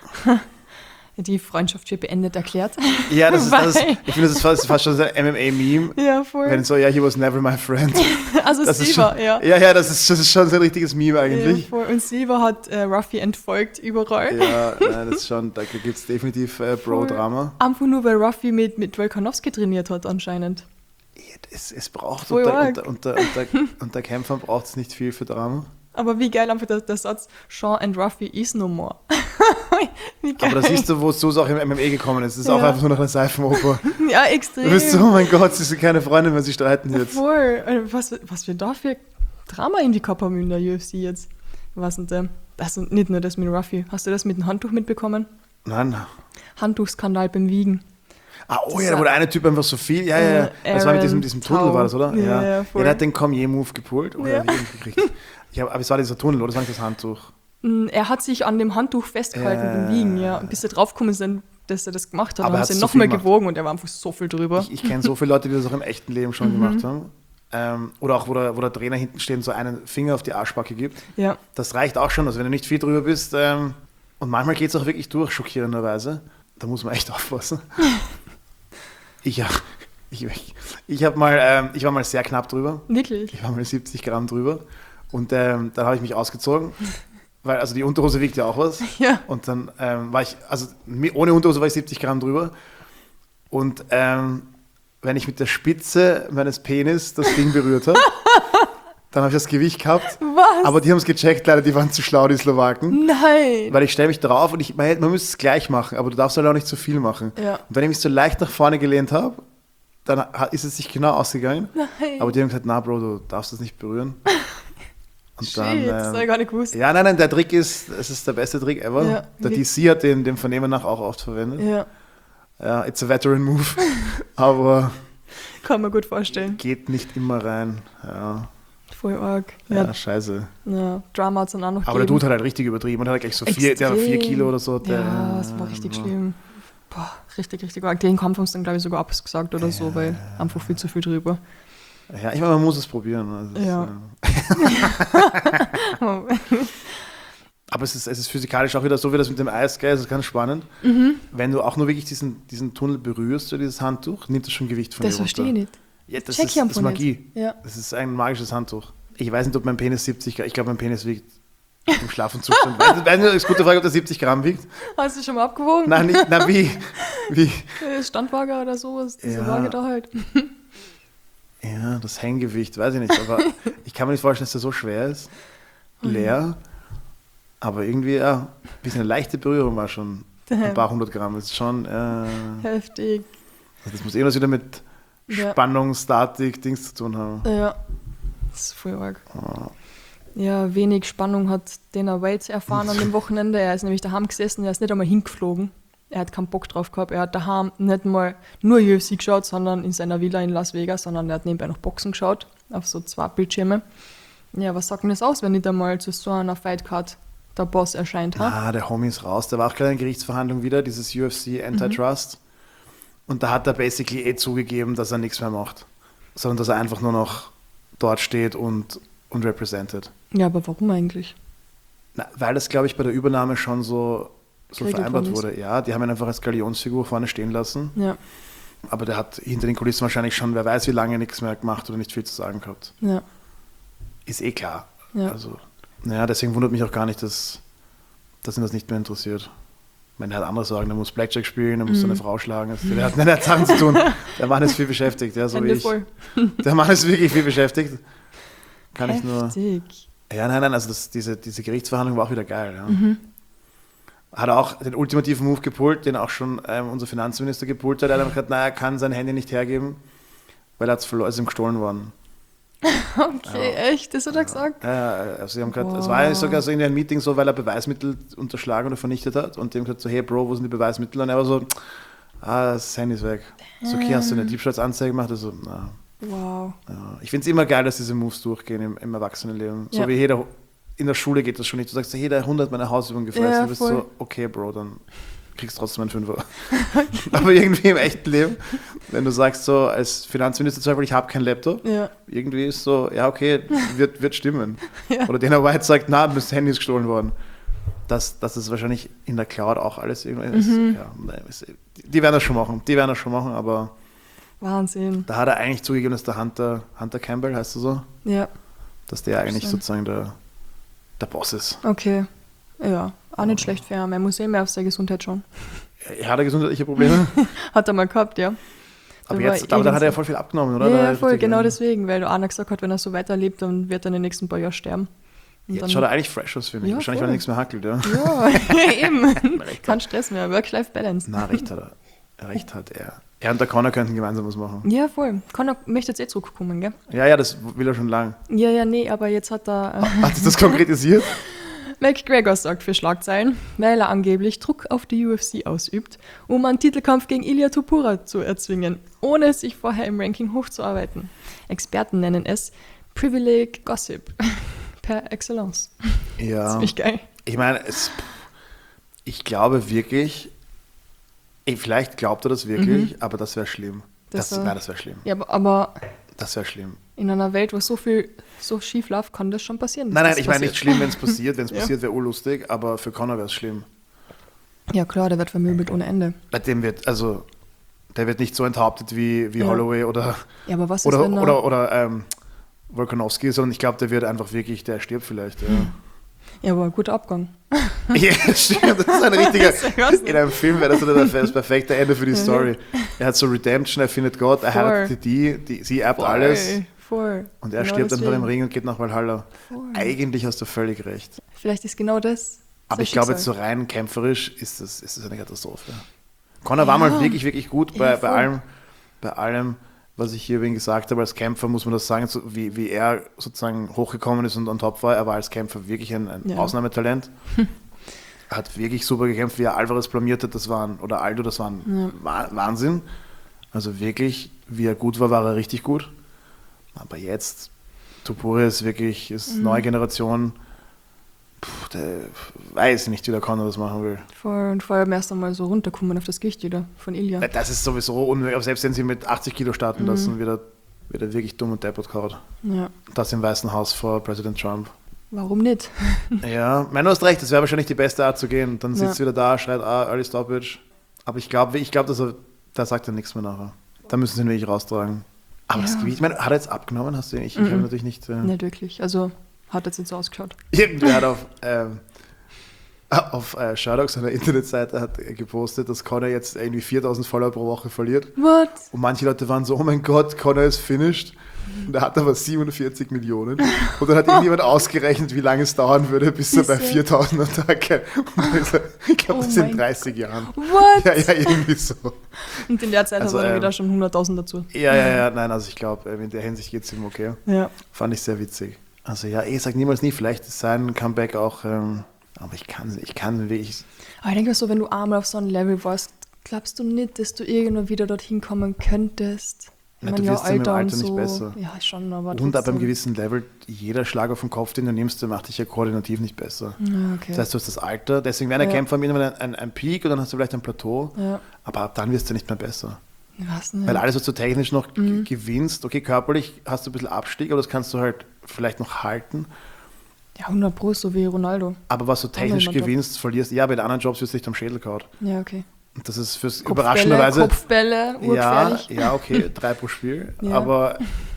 die Freundschaft für beendet erklärt. Ja, ich finde, das ist fast schon so ein MMA-Meme. Ja, voll. Wenn so, ja, he was never my friend. Also Das ist Silva, schon, ja. Ja, das ist schon so ein richtiges Meme Ja, eigentlich. voll. Und Silva hat Ruffy entfolgt überall. Ja, nein, das ist schon, da gibt es definitiv Bro-Drama. Einfach nur, weil Ruffy mit Volkanovski trainiert hat anscheinend. Es braucht, Voll arg. unter Kämpfern braucht es nicht viel für Drama. Aber wie geil einfach der Satz, Sean and Ruffy is no more. Wie geil. Aber da siehst du, wozu es auch im MMA gekommen ist. Es ist auch Ja. einfach nur noch eine Seifenoper. Ja, Du extrem. bist so, oh mein Gott, sie sind keine Freunde mehr, sie streiten jetzt. Voll. Was wir da für Drama in die Körper haben in der UFC jetzt. Was denn der? Also nicht nur das mit Ruffy. Hast du das mit dem Handtuch mitbekommen? Nein. Handtuchskandal beim Wiegen. Oh ja, da wurde eine Typ einfach so viel. Ja. Das war mit diesem Tunnel, Tau. war das, oder? Ja, voll. Der hat den Cormier-Move gepult. Oder Ja. hab ich irgendwie gekriegt. Aber es war dieser Tunnel, oder? Das war nicht das Handtuch. Er hat sich an dem Handtuch festgehalten beim Wiegen, ja. Und bis er draufgekommen sind, dass er das gemacht hat, Aber dann er hat hat's sie so nochmal viel gemacht. gewogen und er war einfach so viel drüber. Ich kenne so viele Leute, die das auch im echten Leben schon gemacht haben. Oder auch, wo der Trainer hinten steht und so einen Finger auf die Arschbacke gibt. Ja. Das reicht auch schon. Also wenn du nicht viel drüber bist, und manchmal geht es auch wirklich durch, schockierenderweise, da muss man echt aufpassen. Ich war mal sehr knapp drüber. Wirklich? Ich war mal 70 Gramm drüber. Und dann habe ich mich ausgezogen, weil also die Unterhose wiegt ja auch was. Ja. Und dann war ich, also ohne Unterhose war ich 70 Gramm drüber. Und wenn ich mit der Spitze meines Penis das Ding berührt habe, dann habe ich das Gewicht gehabt. Was? Aber die haben es gecheckt, leider, die waren zu schlau, die Slowaken. Nein! Weil ich stelle mich drauf und man müsste es gleich machen, aber du darfst halt auch nicht zu viel machen. Ja. Und wenn ich mich so leicht nach vorne gelehnt habe, dann ist es sich genau ausgegangen. Nein. Aber die haben gesagt, na Bro, du darfst das nicht berühren. Und Shit, das habe ich gar nicht gewusst. ja, nein, der Trick ist, es ist der beste Trick ever. Ja, Der wie- DC hat den Vernehmen nach auch oft verwendet. Ja, Ja, it's a veteran move, aber kann man gut vorstellen. geht nicht immer rein. Ja, Voll arg. ja, Ja, scheiße. Drama hat es dann auch noch Aber der gegeben. Dude hat halt richtig übertrieben und hat gleich so der hat 4 Kilo oder so. Ja, das war richtig schlimm. Boah, richtig, richtig arg. Den Kampf haben sie dann, glaube ich, sogar abgesagt oder so, weil einfach viel zu viel drüber. Ja, ich meine, man muss es probieren. Also es Ja. aber es ist physikalisch auch wieder so wie das mit dem Eis, gell? Das ist ganz spannend. Wenn du auch nur wirklich diesen Tunnel berührst, so dieses Handtuch, nimmt das schon Gewicht von Das dir runter. verstehe ich nicht. Ja, das Check ist, ich das ist einfach Magie. nicht. Ja. Das ist ein magisches Handtuch. Ich weiß nicht, ob mein Penis 70 Gramm, ich glaube, mein Penis wiegt im Schlafenzustand. Weiß nicht, das ist eine gute Frage, ob der 70 Gramm wiegt. Hast du schon mal abgewogen? Nein, nicht, na wie? Standwaage oder sowas, diese Ja. Waage da halt. Ja, das Hänggewicht, weiß ich nicht, aber ich kann mir nicht vorstellen, dass der so schwer ist. Leer. Aber irgendwie, ja, ein bisschen eine leichte Berührung war schon. Ein paar 100 Gramm. Das ist schon, Heftig. das muss irgendwas wieder mit Ja. Spannung, Statik, Dings zu tun haben. Ja, das ist voll arg. Ja, wenig Spannung hat Dana White erfahren an dem Wochenende. Er ist nämlich daheim gesessen, er ist nicht einmal hingeflogen. Er hat keinen Bock drauf gehabt. Er hat daheim nicht mal nur UFC geschaut, sondern in seiner Villa in Las Vegas, sondern er hat nebenbei noch Boxen geschaut, auf so 2 Bildschirme. Ja, was sagt denn das aus, wenn nicht einmal zu so einer Fightcard der Boss erscheint? Ha? Der Homie ist raus. Der war auch gleich in Gerichtsverhandlung wieder, dieses UFC Antitrust. Und da hat er basically zugegeben, dass er nichts mehr macht. Sondern dass er einfach nur noch dort steht und represented. Ja, aber warum eigentlich? Na, weil das, glaube ich, bei der Übernahme schon so so vereinbart wurde. Ja, die haben ihn einfach als Galionsfigur vorne stehen lassen. Ja. Aber der hat hinter den Kulissen wahrscheinlich schon, wer weiß wie lange, nichts mehr gemacht oder nicht viel zu sagen gehabt. Ja. Ist eh klar. Ja. Also, naja, deswegen wundert mich auch gar nicht, dass ihn das nicht mehr interessiert. Ich meine, er hat andere Sorgen, er muss Blackjack spielen, er muss seine Frau schlagen. Also, der hat Sachen zu tun. Der Mann ist viel beschäftigt, ja, so wie ich. Voll. Der Mann ist wirklich viel beschäftigt. Kann Heftig. ich nur. Ja, nein, also diese Gerichtsverhandlung war auch wieder geil. Ja. Hat er auch den ultimativen Move gepult, den auch schon unser Finanzminister gepult hat. Er hat gesagt, er kann sein Handy nicht hergeben, weil er es verloren, es ist ihm gestohlen worden. Okay, echt? Das hat er gesagt? Ja, also sie haben gesagt, es war ja sogar so in einem Meeting so, weil er Beweismittel unterschlagen oder vernichtet hat und die haben gesagt so, hey Bro, wo sind die Beweismittel? Und er war so, das Handy ist weg. So, okay, hast du eine Diebstahlsanzeige gemacht? Also, na. Wow. Ja. Ich finde es immer geil, dass diese Moves durchgehen im Erwachsenenleben. So wie jeder, in der Schule geht das schon nicht. Du sagst, hey, der Hund hat meine Hausübung gefressen. Du bist so, okay Bro, dann kriegst du trotzdem einen Fünfer. Aber irgendwie im echten Leben, wenn du sagst so, als Finanzminister zum Beispiel, ich habe keinen Laptop, irgendwie ist so, ja okay, wird stimmen. Oder Dana White sagt, das Handy ist gestohlen worden. Dass das wahrscheinlich in der Cloud auch alles irgendwie ist. Die werden das schon machen, aber Wahnsinn. da hat er eigentlich zugegeben, dass der Hunter Campbell, heißt er so? Ja. Dass der eigentlich sozusagen der Boss ist. Okay. Ja, auch nicht schlecht für ihn. Er muss mehr auf seine Gesundheit schauen. Hat er gesundheitliche Probleme? Hat er mal gehabt, ja. Aber dann hat er ja voll viel abgenommen, oder? Ja, voll, genau deswegen, weil Anna gesagt hat, wenn er so weiterlebt, dann wird er in den nächsten paar Jahren sterben. Und jetzt schaut er eigentlich fresh aus, finde ich. Ja, Wahrscheinlich, weil er nichts mehr hackelt, ja. Ja, eben. Kein Stress mehr. Work-Life-Balance. Na, recht hat er. Er und der Connor könnten gemeinsam was machen. Ja, voll. Connor möchte jetzt zurückkommen, gell? Ja, das will er schon lang. Ja, nee, aber jetzt hat er... Hat sich das konkretisiert? McGregor sorgt für Schlagzeilen, weil er angeblich Druck auf die UFC ausübt, um einen Titelkampf gegen Ilia Topuria zu erzwingen, ohne sich vorher im Ranking hochzuarbeiten. Experten nennen es Privilege Gossip per excellence. Ja. Ziemlich geil. Ich meine, ich glaube wirklich, vielleicht glaubt er das wirklich, aber das wäre schlimm. Das wäre schlimm. Ja, aber das wäre schlimm. In einer Welt, wo so viel so schief läuft, kann das schon passieren. Nein, ich meine nicht schlimm, wenn es passiert. Wenn es passiert, wäre urlustig, aber für Conor wäre es schlimm. Ja klar, der wird vermöbelt ohne Ende. Der wird nicht so enthauptet wie Holloway oder aber was ist, wenn Volkanovski, sondern ich glaube, der wird einfach wirklich, der stirbt vielleicht. Ja. Ja, aber ein guter Abgang. Ja, stimmt. Das ist ein richtiger. In einem Film wäre das das perfekte Ende für die Story. Er hat so Redemption, er findet Gott, er heiratet sie erbt alles. Voll. Und er stirbt dann vor dem Ring und geht nach Valhalla. Voll. Eigentlich hast du völlig recht. Vielleicht ist genau das. Aber ich glaube, jetzt so rein kämpferisch ist das eine Katastrophe. Conor war mal wirklich, wirklich gut bei allem, was ich hier übrigens gesagt habe. Als Kämpfer muss man das sagen, so wie er sozusagen hochgekommen ist und on top war. Er war als Kämpfer wirklich ein Ausnahmetalent. Er hat wirklich super gekämpft, wie er Alvarez blamiert hat, Aldo, das war Wahnsinn. Also wirklich, wie er gut war, war er richtig gut. Aber jetzt, Topuria ist neue Generation. Der weiß nicht, wie der Conor das machen will. Und vor allem erst einmal so runterkommen auf das Gewicht wieder von Ilya. Das ist sowieso unmöglich. Aber selbst wenn sie mit 80 Kilo starten lassen, wird er wirklich dumm und deppert gehauen. Ja. Das im Weißen Haus vor Präsident Trump. Warum nicht? Ja, du hast recht, das wäre wahrscheinlich die beste Art zu gehen. Dann sitzt wieder da, schreit, early stoppage. Aber ich glaube, da sagt er nichts mehr nachher. Da müssen sie ihn wirklich raustragen. Aber das Gewicht, ich meine, hat er jetzt abgenommen? Hast du ich habe natürlich nicht... Nicht wirklich, also hat jetzt nicht so ausgeschaut. Irgendwer hat auf Sherdog, seiner Internetseite, hat gepostet, dass Conor jetzt irgendwie 4.000 Follower pro Woche verliert. What? Und manche Leute waren so, oh mein Gott, Conor ist finished. Und er hat aber 47 Millionen. Und dann hat irgendjemand ausgerechnet, wie lange es dauern würde, bis er bei 4.000 Attacke. Ich glaube, das sind 30 Jahren. What? Ja, irgendwie so. Und in der Zeit hat er wieder schon 100.000 dazu. Ja, nein, also ich glaube, in der Hinsicht geht es ihm okay. Ja. Fand ich sehr witzig. Also ja, ich sage niemals nie, vielleicht ist sein Comeback auch, aber ich kann wirklich... Aber ich denke so, wenn du einmal auf so einem Level warst, glaubst du nicht, dass du irgendwann wieder dorthin kommen könntest? Du wirst im Alter nicht so besser. Ja, schon, aber und ab einem gewissen Level, jeder Schlag auf den Kopf, den du nimmst, der macht dich ja koordinativ nicht besser. Ja, okay. Das heißt, du hast das Alter, deswegen werden Kämpfer irgendwann ein Peak und dann hast du vielleicht ein Plateau, aber ab dann wirst du nicht mehr besser. Ich weiß nicht. Weil alles, was du technisch noch gewinnst, okay, körperlich hast du ein bisschen Abstieg, aber das kannst du halt vielleicht noch halten. Ja, 100 Pro, so wie Ronaldo. Aber was du technisch Anderen Job. gewinnst, verlierst, ja, bei den anderen Jobs wirst du nicht am Schädel gehauen. Ja, okay. Und das ist fürs Kopfbälle, überraschenderweise. Kopfbälle, Ja, urgefährlich. ja, okay, 3 pro Spiel. Ja. Aber,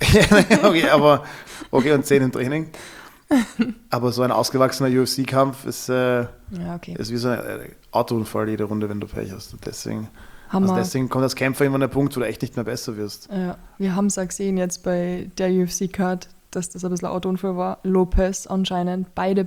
okay, und 10 im Training. Aber so ein ausgewachsener UFC-Kampf ist, Ja, okay. ist wie so ein Autounfall jede Runde, wenn du Pech hast. Und deswegen, Hammer. deswegen kommt als Kämpfer irgendwann der Punkt, wo du echt nicht mehr besser wirst. Ja, wir haben es auch gesehen jetzt bei der UFC-Card, dass das ein bisschen ein Autounfall war. Lopez anscheinend beide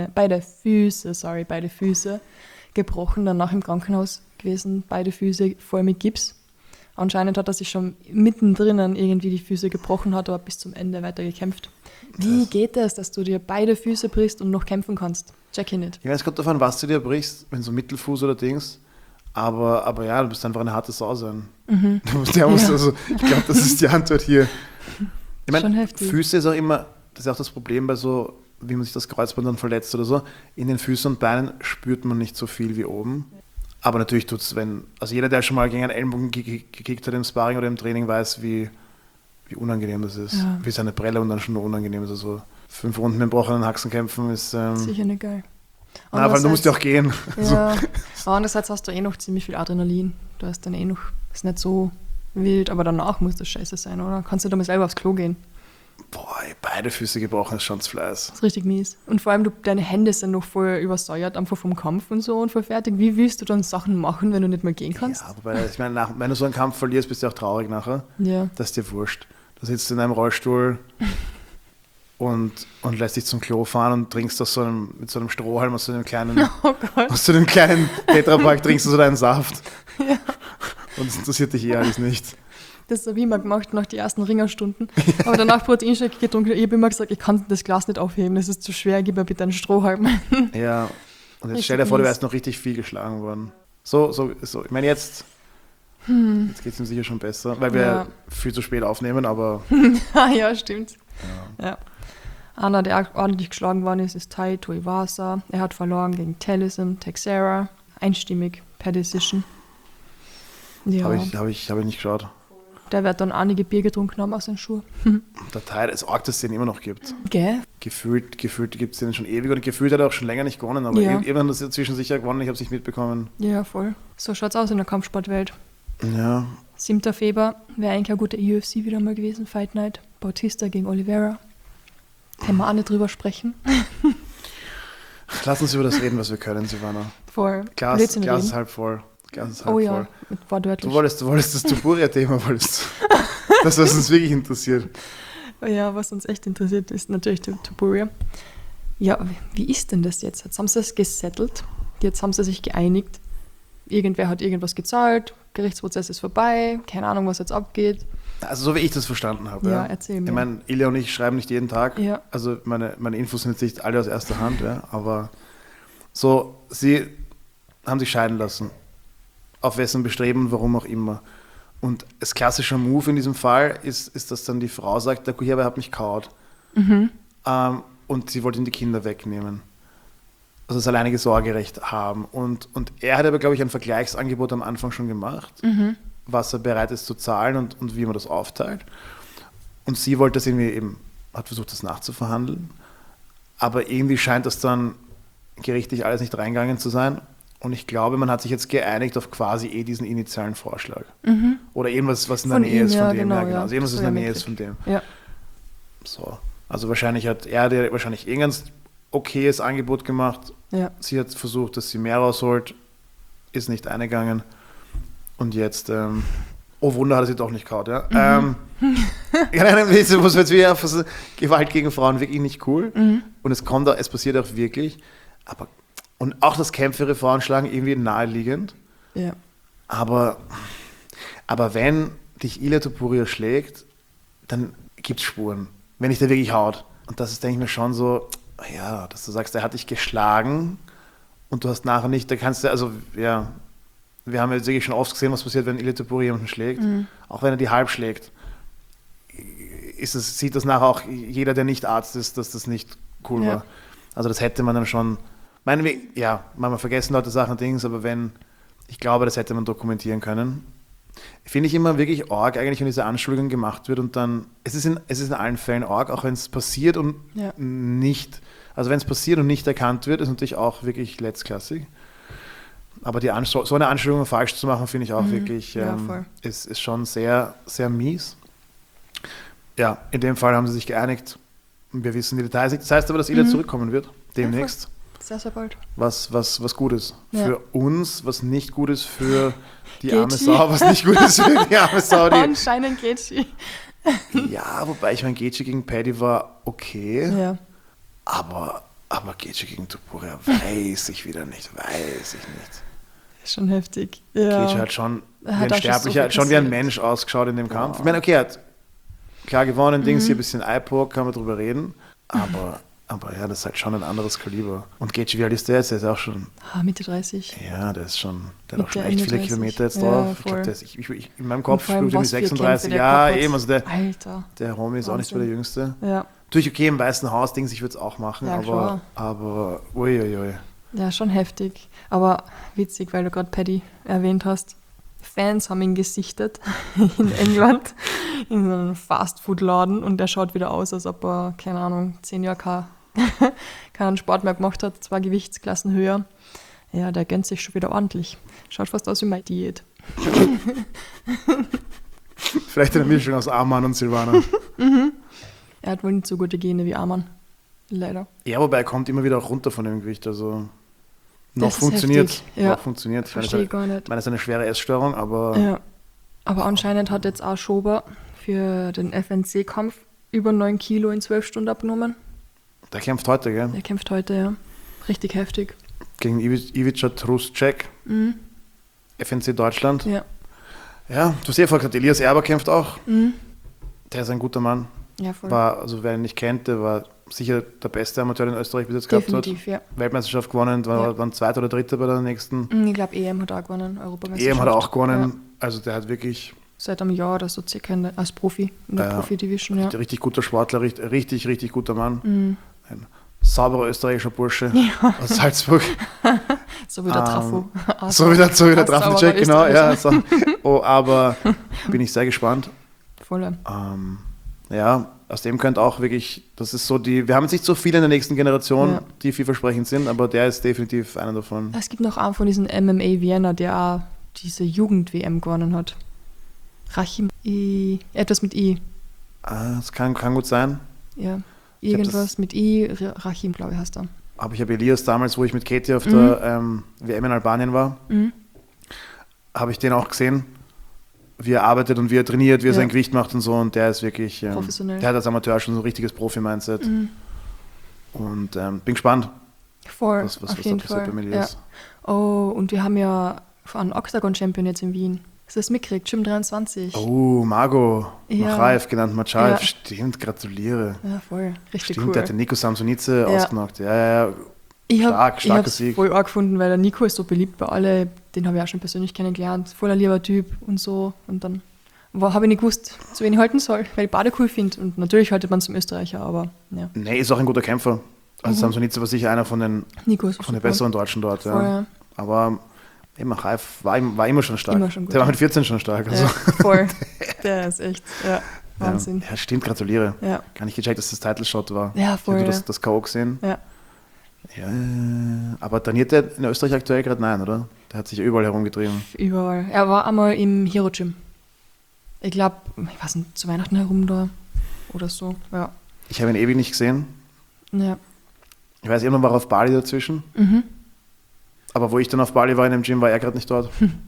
Füße gebrochen, danach im Krankenhaus gewesen, beide Füße voll mit Gips. Anscheinend hat er sich schon mittendrin irgendwie die Füße gebrochen, hat aber bis zum Ende weiter gekämpft. Wie geht das, dass du dir beide Füße brichst und noch kämpfen kannst? Check ich nicht. Ich weiß gerade davon, was du dir brichst, wenn so Mittelfuß oder Dings. Aber ja, du bist einfach eine harte Sau sein. Du musst, also, ich glaube, das ist die Antwort hier. Ich Schon meine, heftig. Füße ist auch immer, das ist auch das Problem bei so, wie man sich das Kreuzband dann verletzt oder so. In den Füßen und Beinen spürt man nicht so viel wie oben. Aber natürlich tut es, also jeder, der schon mal gegen einen Ellenbogen gekickt hat im Sparring oder im Training, weiß, wie unangenehm das ist. Ja. Wie seine Prelle und dann schon nur unangenehm ist. Also 5 Runden mit gebrochenen Haxen kämpfen ist. Sicher nicht geil. Na, weil du musst ja auch gehen. Ja, aber andererseits hast du noch ziemlich viel Adrenalin. Du hast dann noch, ist nicht so wild, aber danach muss das scheiße sein, oder? Kannst du da mal selber aufs Klo gehen? Boah, beide Füße gebrochen ist schon zu Fleiß. Das ist richtig mies. Und vor allem, deine Hände sind noch voll übersäuert, einfach vom Kampf und so und voll fertig. Wie willst du dann Sachen machen, wenn du nicht mehr gehen kannst? Ja, wobei, ich meine, wenn du so einen Kampf verlierst, bist du auch traurig nachher. Ja. Das ist dir wurscht. Du sitzt in einem Rollstuhl und lässt dich zum Klo fahren und trinkst mit so einem Strohhalm aus so einem kleinen, Oh Gott. aus so einem kleinen Tetrapack, trinkst du so deinen Saft. Ja. Und es interessiert dich alles nicht. Das habe ich immer gemacht nach den ersten Ringerstunden. Aber danach Proteinshake getrunken. Ich habe immer gesagt, ich kann das Glas nicht aufheben, das ist zu schwer, gib mir bitte einen Strohhalm. Ja, und jetzt Richtig stell dir vor, du mies. wärst noch richtig viel geschlagen worden. So. Ich meine, jetzt geht es ihm sicher schon besser, weil wir Ja. viel zu spät aufnehmen, aber Ah, ja, stimmt. Ja. Einer, der auch ordentlich geschlagen worden ist Tai Tuivasa. Er hat verloren gegen Tellison Texera. Einstimmig per Decision. Ja, habe ich nicht geschaut. der wird dann einige Bier getrunken haben aus den Schuhen. Der Teil ist arg, dass es den immer noch gibt. Gell? Gefühlt gibt es den schon ewig und gefühlt hat er auch schon länger nicht gewonnen, aber Ja. irgendwann hat er inzwischen sicher gewonnen, ich habe es nicht mitbekommen. Ja, voll. So schaut's aus in der Kampfsportwelt. Ja, 7. Februar wäre eigentlich eine gute UFC wieder mal gewesen, Fight Night. Bautista gegen Oliveira. Können wir auch nicht drüber sprechen. lass uns über das reden, was wir können, Silvana. Voll. Glas Blödsinn ist reden. halb voll. Glas ist halb Oh voll. ja, war Du deutlich. wolltest das Tupuria-Thema, das, was uns wirklich interessiert. Ja, was uns echt interessiert, ist natürlich Topuria. Ja, wie ist denn das jetzt? Jetzt haben sie es gesettelt, jetzt haben sie sich geeinigt. Irgendwer hat irgendwas gezahlt, Gerichtsprozess ist vorbei, keine Ahnung, was jetzt abgeht. Also so wie ich das verstanden habe. Ja, erzähl mir. Ich meine, Ilja und ich schreiben nicht jeden Tag. Ja. Also meine Infos sind jetzt nicht alle aus erster Hand, ja, aber so, sie haben sich scheiden lassen. Auf wessen Bestreben, warum auch immer. Und das klassische Move in diesem Fall ist, dass dann die Frau sagt, der Kuhherber hat mich kaut. Und sie wollte ihm die Kinder wegnehmen. Also das alleinige Sorgerecht haben. Und er hat aber, glaube ich, ein Vergleichsangebot am Anfang schon gemacht, was er bereit ist zu zahlen und wie man das aufteilt. Und sie wollte das irgendwie eben, hat versucht, das nachzuverhandeln. Aber irgendwie scheint das dann gerichtlich alles nicht reingegangen zu sein. Und ich glaube, man hat sich jetzt geeinigt auf quasi diesen initialen Vorschlag. Oder irgendwas, was in der Von Nähe ihm, ist von ja, dem. genau, Ja, genau. ja. Also irgendwas, was So in der ja Nähe ist von dem. Ja. So. Also wahrscheinlich hat er dir wahrscheinlich ein ganz okayes Angebot gemacht. Ja. Sie hat versucht, dass sie mehr rausholt, ist nicht eingegangen. Und jetzt, oh Wunder, hat er sie doch nicht gehaut, ja. Was jetzt wieder Gewalt gegen Frauen wirklich nicht cool. Und es passiert auch wirklich. Und auch das kämpfere Frauen schlagen irgendwie naheliegend. Ja. Aber wenn dich Ilia Topuria schlägt, dann gibt es Spuren. Wenn dich der wirklich haut. Und das ist, denke ich mir, schon so, ja, dass du sagst, er hat dich geschlagen und du hast nachher nicht, da kannst du, also, ja, wir haben jetzt wirklich schon oft gesehen, was passiert, wenn Ilia Topuria jemanden schlägt. Auch wenn er die halb schlägt, sieht das nachher auch jeder, der nicht Arzt ist, dass das nicht cool Ja. war. Also das hätte man dann schon, manchmal vergessen Leute Sachen und Dings, aber ich glaube, das hätte man dokumentieren können. Finde ich immer wirklich arg, eigentlich, wenn diese Anschuldigung gemacht wird und dann, es ist in allen Fällen arg, auch wenn es passiert und Ja. nicht, Also wenn es passiert und nicht erkannt wird, ist natürlich auch wirklich letztklassig. Aber so eine Anstellung falsch zu machen, finde ich auch wirklich, ist schon sehr, sehr mies. Ja, in dem Fall haben sie sich geeinigt. Wir wissen die Details nicht. Das heißt aber, dass Ilya zurückkommen wird, demnächst. Sehr, sehr bald. Was gut ist. Ja. Für uns, was nicht gut ist für die arme Sau, was nicht gut ist für die arme Sau. Anscheinend Gaethje. Ja, wobei ich mein Gaethje gegen Paddy war okay. Ja. Aber Gaethje gegen Topuria weiß ich nicht. Ist schon heftig. Ja. Gaethje hat schon wie Hat ein auch Sterblicher, so schon wie ein Mensch ausgeschaut in dem Kampf. Ich meine, okay, er hat klar gewonnen, Dings hier ein bisschen Eye-Poke, kann man drüber reden. Aber ja, das ist halt schon ein anderes Kaliber. Und Gaethje, wie alt ist der jetzt? Der ist auch schon... Mitte 30. Ja, der hat auch schon echt Ende viele 30. Kilometer jetzt Ja, drauf. Ich voll. glaube, in meinem Kopf Und vor allem, spielt er mit was für 36. Kämpfe der Ja, gehabt hat. eben. Also Alter. der Homie ist auch nicht so der Jüngste. Ja. Natürlich okay, im Weißen Haus, Dings, ich würde es auch machen, Ja, aber uiuiui. Ja, schon heftig. Aber witzig, weil du gerade Paddy erwähnt hast. Fans haben ihn gesichtet in England in so einem Fastfood-Laden und der schaut wieder aus, als ob er, keine Ahnung, 10 Jahre keinen Sport mehr gemacht hat, 2 Gewichtsklassen höher. Ja, der gönnt sich schon wieder ordentlich. Schaut fast aus wie meine Diät. Vielleicht eine Mischung aus Arman und Silvana. Er hat wohl nicht so gute Gene wie Arman. Leider. Ja, wobei er kommt immer wieder auch runter von dem Gewicht, also noch Das ist funktioniert. heftig. Ja. Noch funktioniert. Verstehe ich gar nicht. Ich meine, es ist eine schwere Essstörung, aber Ja. Aber anscheinend hat jetzt auch Schober für den FNC-Kampf über 9 Kilo in 12 Stunden abgenommen. der kämpft heute, gell? Der kämpft heute, ja. Richtig heftig. Gegen Ivica Truscek, FNC Deutschland. Ja. Ja, du hast ja vorhin gesagt, Elias Erber kämpft auch. Mhm. Der ist ein guter Mann. Ja, voll. Also wer ihn nicht kennt, der war sicher der beste Amateur, den Österreich bis jetzt gehabt hat. Definitiv, ja. Weltmeisterschaft gewonnen, war dann Zweiter oder Dritter bei der nächsten. Ich glaube, EM hat er auch gewonnen, Europameisterschaft. EM hat er auch gewonnen. Ja. Also der hat wirklich Seit einem Jahr oder so circa als Profi, in der Profi-Division, ja. richtig guter Sportler, richtig guter Mann. Ein sauberer österreichischer Bursche aus Salzburg. So wie der Trafo. So wie der Trafo-Check, genau. Ja, so. Aber bin ich sehr gespannt. Voll. Ja, aus dem könnte auch wirklich, das ist so wir haben jetzt nicht so viele in der nächsten Generation, die vielversprechend sind, aber der ist definitiv einer davon. Es gibt noch einen von diesen MMA Vienna, der auch diese Jugend-WM gewonnen hat. Rachim, etwas mit I. Das kann gut sein. Ja, irgendwas mit I, Rachim, glaube ich, heißt er. Aber ich habe Elias damals, wo ich mit Katie auf der WM in Albanien war, habe ich den auch gesehen, wie er arbeitet und wie er trainiert, wie er sein Gewicht macht und so. Und der ist wirklich, professionell. Der hat als Amateur schon so ein richtiges Profi-Mindset. Und bin gespannt, Voll, was auf jeden da passiert Fall. bei Elias. Ja. Oh, und wir haben ja einen Octagon-Champion jetzt in Wien. Hast du das mitgekriegt? Gym 23. Oh, Margot Ja. Machaev, genannt Machaev. Ja. Stimmt, gratuliere. Ja, voll. Richtig Stimmt, cool. der hat den Nico Samsonice Ja. ausgenockt. Ja. Ich starker habe es Sieg. voll arg gefunden, weil der Nico ist so beliebt bei allen. Den habe ich auch schon persönlich kennengelernt. Voller lieber Typ und so. Und dann habe ich nicht gewusst, zu wen ich halten soll, weil ich beide cool finde. Und natürlich haltet man zum Österreicher, aber ja. Nee, ist auch ein guter Kämpfer. Also Samsonice war sicher einer von den besseren Deutschen dort. Voll, ja. Aber Machaev war immer schon stark. Immer schon gut, der war ja. mit 14 schon stark. Also. Ja, voll. Der ist echt, Wahnsinn. Ja, stimmt, gratuliere. Ja. Gar nicht gecheckt, dass das Title-Shot war. Ja, voll. Hast du das K.O. gesehen? Ja. Ja, aber trainiert der in Österreich aktuell gerade? Nein, oder? Der hat sich ja überall herumgetrieben. Überall. Er war einmal im Hero Gym. Ich glaube, ich weiß nicht, zu Weihnachten herum da oder so. Ja. Ich habe ihn ewig nicht gesehen. Ja. Ich weiß, irgendwann war er auf Bali dazwischen. Aber wo ich dann auf Bali war in dem Gym, war er gerade nicht dort.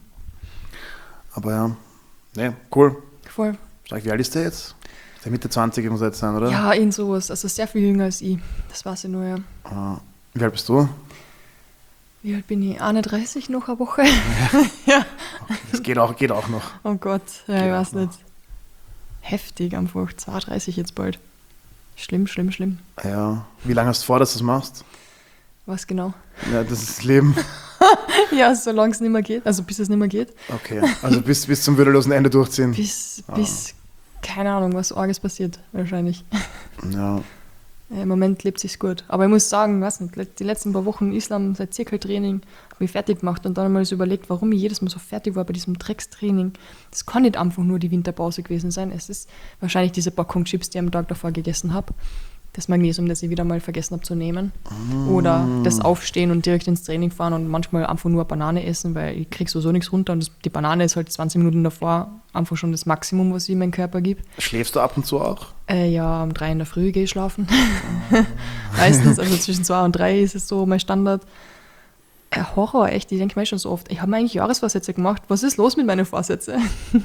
Aber ja, nee, cool. Voll. Stark, wie alt ist der jetzt? Der Mitte 20 muss er jetzt sein, oder? Ja, in sowas. Also sehr viel jünger als ich. Das weiß ich nur, ja. Wie alt bist du? Wie alt bin ich? 31 noch eine Woche? Okay, das geht auch noch. Oh Gott, ja, Geht ich auch weiß noch. nicht. Heftig einfach. 32 jetzt bald. Schlimm. Ja. Wie lange hast du vor, dass du das machst? Was genau? Ja, das ist das Leben. Ja, solange es nicht mehr geht. Also bis es nicht mehr geht. Okay, also bis zum würdelosen Ende durchziehen. Bis keine Ahnung, was Arges passiert, wahrscheinlich. Ja. Im Moment lebt sich's gut. Aber ich muss sagen, weiß nicht, die letzten paar Wochen Islam seit Zirkeltraining habe ich fertig gemacht und dann einmal so überlegt, warum ich jedes Mal so fertig war bei diesem Dreckstraining. Das kann nicht einfach nur die Winterpause gewesen sein. Es ist wahrscheinlich diese Packung Chips, die ich am Tag davor gegessen habe. das Magnesium, das ich wieder mal vergessen habe zu nehmen. Oder das Aufstehen und direkt ins Training fahren und manchmal einfach nur eine Banane essen, weil ich kriege sowieso nichts runter und die Banane ist halt 20 Minuten davor einfach schon das Maximum, was ich meinem Körper gebe. Schläfst du ab und zu auch? Ja, um 3 in der Früh gehe ich schlafen. Meistens, also zwischen 2 und 3 ist es so mein Standard. Horror, echt, ich denke mir schon so oft, ich habe mir eigentlich Jahresvorsätze gemacht, was ist los mit meinen Vorsätzen?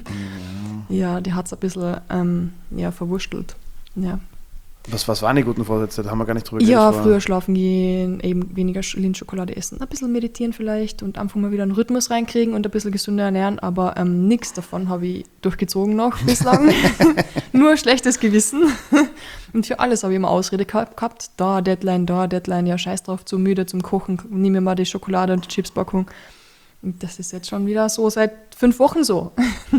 Ja, die hat es ein bisschen verwurstelt. Ja. Was waren die guten Vorsätze? Da haben wir gar nicht drüber Ja, geredet. früher schlafen gehen, eben weniger Lindschokolade essen, ein bisschen meditieren vielleicht und einfach mal wieder einen Rhythmus reinkriegen und ein bisschen gesünder ernähren, aber nichts davon habe ich durchgezogen noch bislang. Nur schlechtes Gewissen. Und für alles habe ich immer Ausrede gehabt. Da Deadline, ja scheiß drauf, zu müde zum Kochen, nimm mir mal die Schokolade und die Chipspackung. Und das ist jetzt schon wieder so seit 5 Wochen so.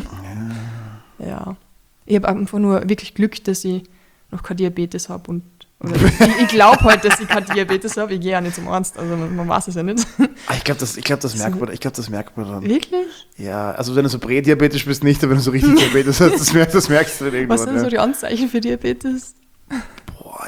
Ja. Ich habe einfach nur wirklich Glück, dass ich noch kein Diabetes habe ich glaube halt, dass ich kein Diabetes habe. Ich gehe ja nicht zum Arzt, also man weiß es ja nicht. Ich glaube, das merkt man dann. Wirklich? Ja, also wenn du so prädiabetisch bist, nicht, aber wenn du so richtig Diabetes hast, das merkst du dann irgendwann. Was sind so die Anzeichen für Diabetes? Boah,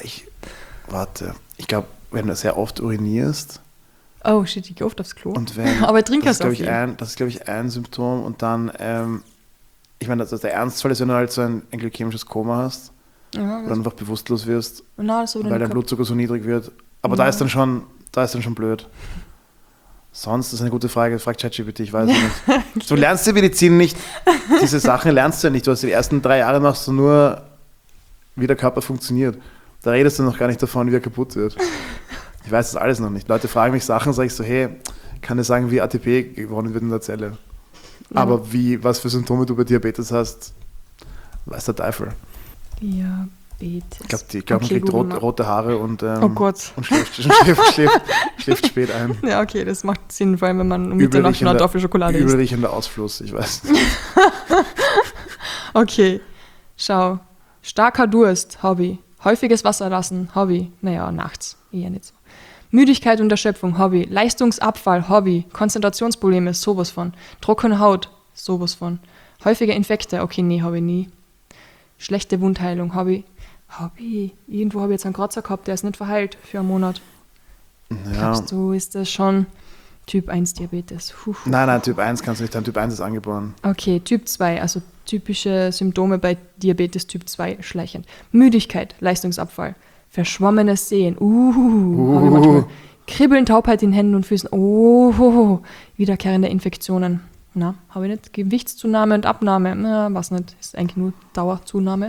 ich glaube, wenn du sehr oft urinierst. Oh shit, ich gehe oft aufs Klo. Und wenn, aber ich trinke das es auch viel. Das ist, glaube ich, ein Symptom. Und dann, ich meine, der Ernstfall ist, wenn du halt so ein glykämisches Koma hast. Ja, oder einfach bewusstlos wirst, das weil dein Blutzucker so niedrig wird. Aber da ist dann schon blöd. Sonst das ist eine gute Frage, fragt ChatGPT, ich weiß nicht. Du lernst die Medizin nicht, diese Sachen lernst du ja nicht. Du hast die ersten 3 Jahre machst du nur, wie der Körper funktioniert. Da redest du noch gar nicht davon, wie er kaputt wird. Ich weiß das alles noch nicht. Leute fragen mich Sachen, sage ich so, hey, kann dir sagen, wie ATP gewonnen wird in der Zelle. Aber was für Symptome du bei Diabetes hast, weiß der Teufel. Diabetes. Ich glaube, man kriegt rote Haare und, oh Gott. und schläft spät ein. Ja, okay, das macht Sinn, vor allem wenn man um Mitternacht eine Tafel Schokolade isst. Übelriechender Ausfluss, ich weiß. Okay, schau. Starker Durst, Hobby. Häufiges Wasser lassen, Hobby. Naja, nachts, eher nicht so. Müdigkeit und Erschöpfung, Hobby. Leistungsabfall, Hobby. Konzentrationsprobleme, sowas von. Trockene Haut, sowas von. Häufige Infekte, okay, nee, habe ich nie. Schlechte Wundheilung, Hobby. Irgendwo habe ich jetzt einen Kratzer gehabt, der ist nicht verheilt für einen Monat. Ja. Glaubst du, ist das schon Typ 1 Diabetes? Nein, Typ 1 kannst du nicht haben, Typ 1 ist angeboren. Okay, Typ 2, also typische Symptome bei Diabetes Typ 2 schleichend. Müdigkeit, Leistungsabfall, verschwommenes Sehen, hab ich manchmal. Kribbeln, Taubheit in Händen und Füßen, wiederkehrende Infektionen. Na, habe ich nicht. Gewichtszunahme und Abnahme, was nicht, ist eigentlich nur Dauerzunahme.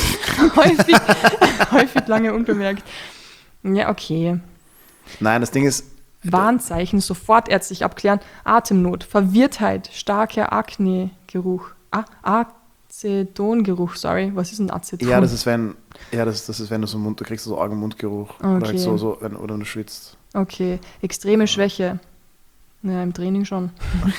häufig lange unbemerkt. Ja, okay. Nein, das Ding ist... Warnzeichen, sofort ärztlich abklären. Atemnot, Verwirrtheit, starker Akne-Geruch. Acetongeruch, sorry. Was ist ein Aceton? Ja, das ist, wenn du so du kriegst so Augen-Mund-Geruch. Okay. Oder, halt oder du schwitzt. Okay, extreme Schwäche. Ja, im Training schon.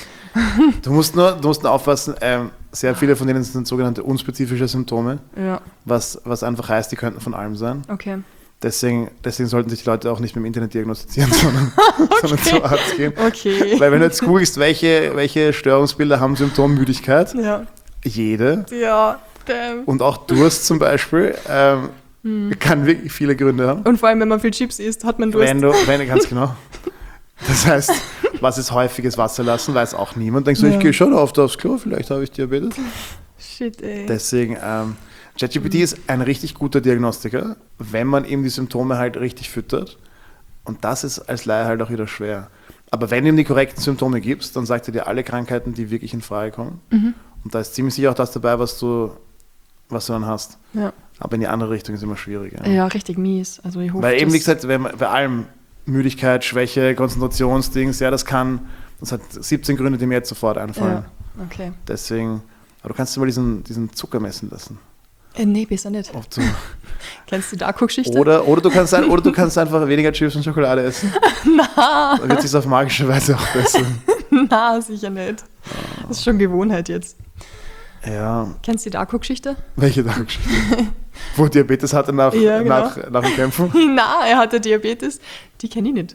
Du musst nur aufpassen, sehr viele von denen sind sogenannte unspezifische Symptome, Ja. was einfach heißt, die könnten von allem sein. Okay. Deswegen sollten sich die Leute auch nicht mit dem Internet diagnostizieren, sondern zum Arzt gehen. Okay. Weil wenn du jetzt googelst, welche Störungsbilder haben Symptommüdigkeit, Ja. jede, Ja, damn. und auch Durst zum Beispiel, kann wirklich viele Gründe haben. Und vor allem, wenn man viel Chips isst, hat man Durst. Ganz genau. Das heißt, was ist häufiges Wasser lassen, weiß auch niemand. Denkst du, Ja. ich gehe schon oft aufs Klo, vielleicht habe ich Diabetes. Shit, ey. Deswegen, ChatGPT ist ein richtig guter Diagnostiker, wenn man eben die Symptome halt richtig füttert. Und das ist als Laie halt auch wieder schwer. Aber wenn du ihm die korrekten Symptome gibst, dann sagt er dir alle Krankheiten, die wirklich in Frage kommen. Und da ist ziemlich sicher auch das dabei, was du dann hast. Ja. Aber in die andere Richtung ist immer schwieriger. Ja, richtig mies. Also ich hoffe, Weil eben, dass- wie gesagt, bei allem Müdigkeit, Schwäche, Konzentrationsdings, ja, das hat 17 Gründe, die mir jetzt sofort einfallen. Ja, okay. Deswegen, aber du kannst dir mal diesen Zucker messen lassen. Nee, besser nicht. Oft so. Kennst du die Darko-Geschichte? Oder du kannst einfach weniger Chips und Schokolade essen. Na, Dann wird es auf magische Weise auch besser. na, sicher nicht. Das ist schon Gewohnheit jetzt. Ja, Kennst du die Darko-Geschichte? welche Darmgeschichte? Wo Diabetes hatte nach dem Kämpfen. Na, er hatte Diabetes. Die kenne ich nicht.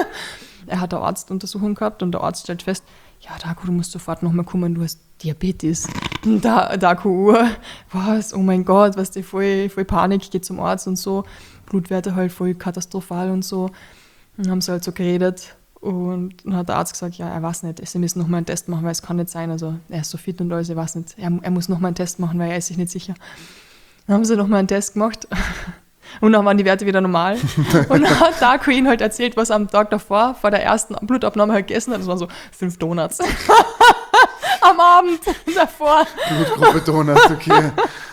Er hat eine Arztuntersuchung gehabt und der Arzt stellt fest, ja, Darko, du musst sofort nochmal kommen, du hast Diabetes. Und Darko, was? Oh mein Gott, was die voll Panik, geht zum Arzt und so. Blutwerte halt voll katastrophal und so. Dann haben sie halt so geredet und dann hat der Arzt gesagt, ja, er weiß nicht, sie müssen nochmal einen Test machen, weil es kann nicht sein, also er ist so fit und alles, ich weiß nicht, er muss nochmal einen Test machen, weil er ist sich nicht sicher. Dann haben sie nochmal einen Test gemacht und dann waren die Werte wieder normal. Und dann hat Darko ihn halt erzählt, was er am Tag davor, vor der ersten Blutabnahme halt gegessen hat. Das waren so 5 Donuts. Am Abend davor. Blutgruppe Donuts, okay.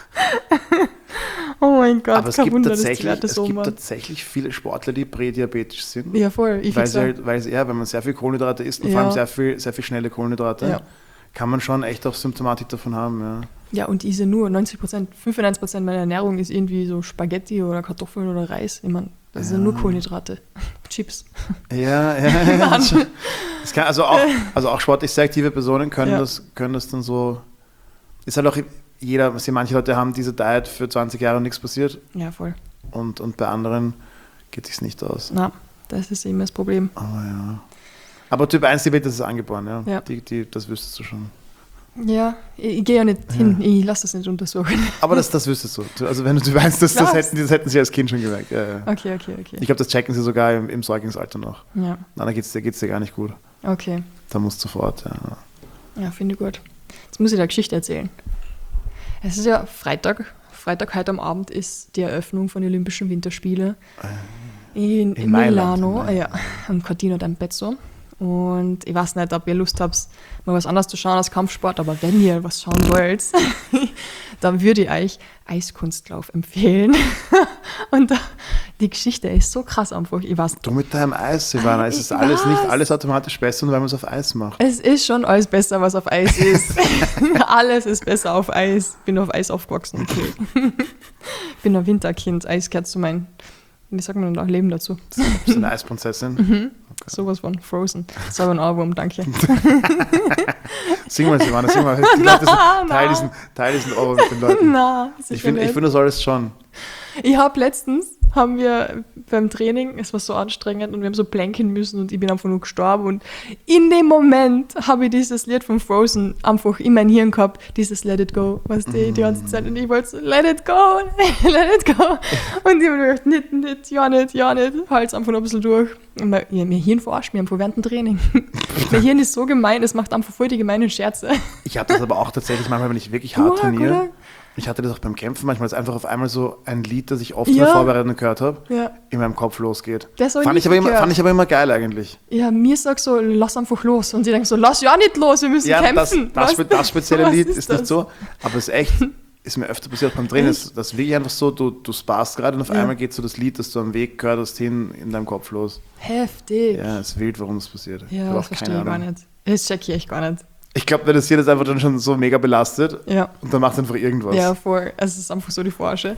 Oh mein Gott, aber es gibt tatsächlich viele Sportler, die prädiabetisch sind. Ja, voll. Wenn man sehr viel Kohlenhydrate isst und vor allem sehr viel sehr Kohlenhydrate, kann man schon echt auch Symptomatik davon haben. Ja. Ja, und ich nur 95% meiner Ernährung ist irgendwie so Spaghetti oder Kartoffeln oder Reis. Ich meine, das sind nur Kohlenhydrate. Chips. Ja. Das kann, also auch sportlich sehr aktive Personen können das dann so. Ist halt auch manche Leute haben diese Diet für 20 Jahre und nichts passiert. Ja, voll. Und bei anderen geht es sich nicht aus. Na, das ist immer das Problem. Aber Typ 1 Diabetes ist angeboren, ja. Das wüsstest du schon. Ja, ich gehe ja nicht hin, ich lasse das nicht untersuchen. Aber das wüsstest du. Also wenn du Typ 1, das hätten sie als Kind schon gemerkt. Ja. Okay. Ich glaube, das checken sie sogar im Säuglingsalter noch. Ja. Na, dann geht's dir gar nicht gut. Okay. Da musst du sofort, Ja, finde ich gut. Jetzt muss ich dir eine Geschichte erzählen. Es ist ja Freitag heute am Abend ist die Eröffnung von den Olympischen Winterspielen in Milano, am Cortino d'Ampezzo. Und ich weiß nicht, ob ihr Lust habt, mal was anderes zu schauen als Kampfsport, aber wenn ihr was schauen wollt, dann würde ich euch Eiskunstlauf empfehlen. Und die Geschichte ist so krass einfach. Ich weiß, du mit deinem Eis, Silvana, es ist alles nicht alles automatisch besser, nur weil man es auf Eis macht. Es ist schon alles besser, was auf Eis ist. Alles ist besser auf Eis. Bin auf Eis aufgewachsen, okay. Bin ein Winterkind. Eis gehört zu meinem, wie sagt man denn da, Leben dazu. Du bist eine Eisprinzessin? Okay. Sowas von Frozen. Das war ein Ohrwurm, danke. Sing mal, Silvana, teil diesen Ohrwurm mit den Leuten. Ich finde, das alles schon. Haben wir beim Training, es war so anstrengend und wir haben so planken müssen und ich bin einfach nur gestorben und in dem Moment habe ich dieses Lied von Frozen einfach in mein Hirn gehabt, dieses Let It Go, weißt du, die ganze Zeit und ich wollte so, Let It Go, Let It Go und ich habe mir gedacht, nicht, ja nicht, Hals einfach noch ein bisschen durch und mein Hirn verarscht mich einfach während dem Training. Mein Hirn ist so gemein, es macht einfach voll die gemeinen Scherze. Ich habe das aber auch tatsächlich manchmal, wenn ich wirklich hart trainiere. Ich hatte das auch beim Kämpfen manchmal, dass einfach auf einmal so ein Lied, das ich oft in der Vorbereitung gehört habe, in meinem Kopf losgeht. Fand ich aber immer geil eigentlich. Ja, mir sagt so, lass einfach los. Und sie denken so, lass ja nicht los, wir müssen kämpfen. Das spezielle Lied ist nicht so, aber es ist mir öfter passiert beim Training. Das ist wirklich einfach so, du sparst gerade und auf einmal geht so das Lied, das du am Weg gehört hast, hin in deinem Kopf los. Heftig. Ja, es ist wild, warum das passiert. Ja, das verstehe ich gar nicht. Das check ich echt gar nicht. Ich glaube, wenn das hier einfach dann schon so mega belastet und dann macht es einfach irgendwas. Ja, voll. Es ist einfach so die Forsche.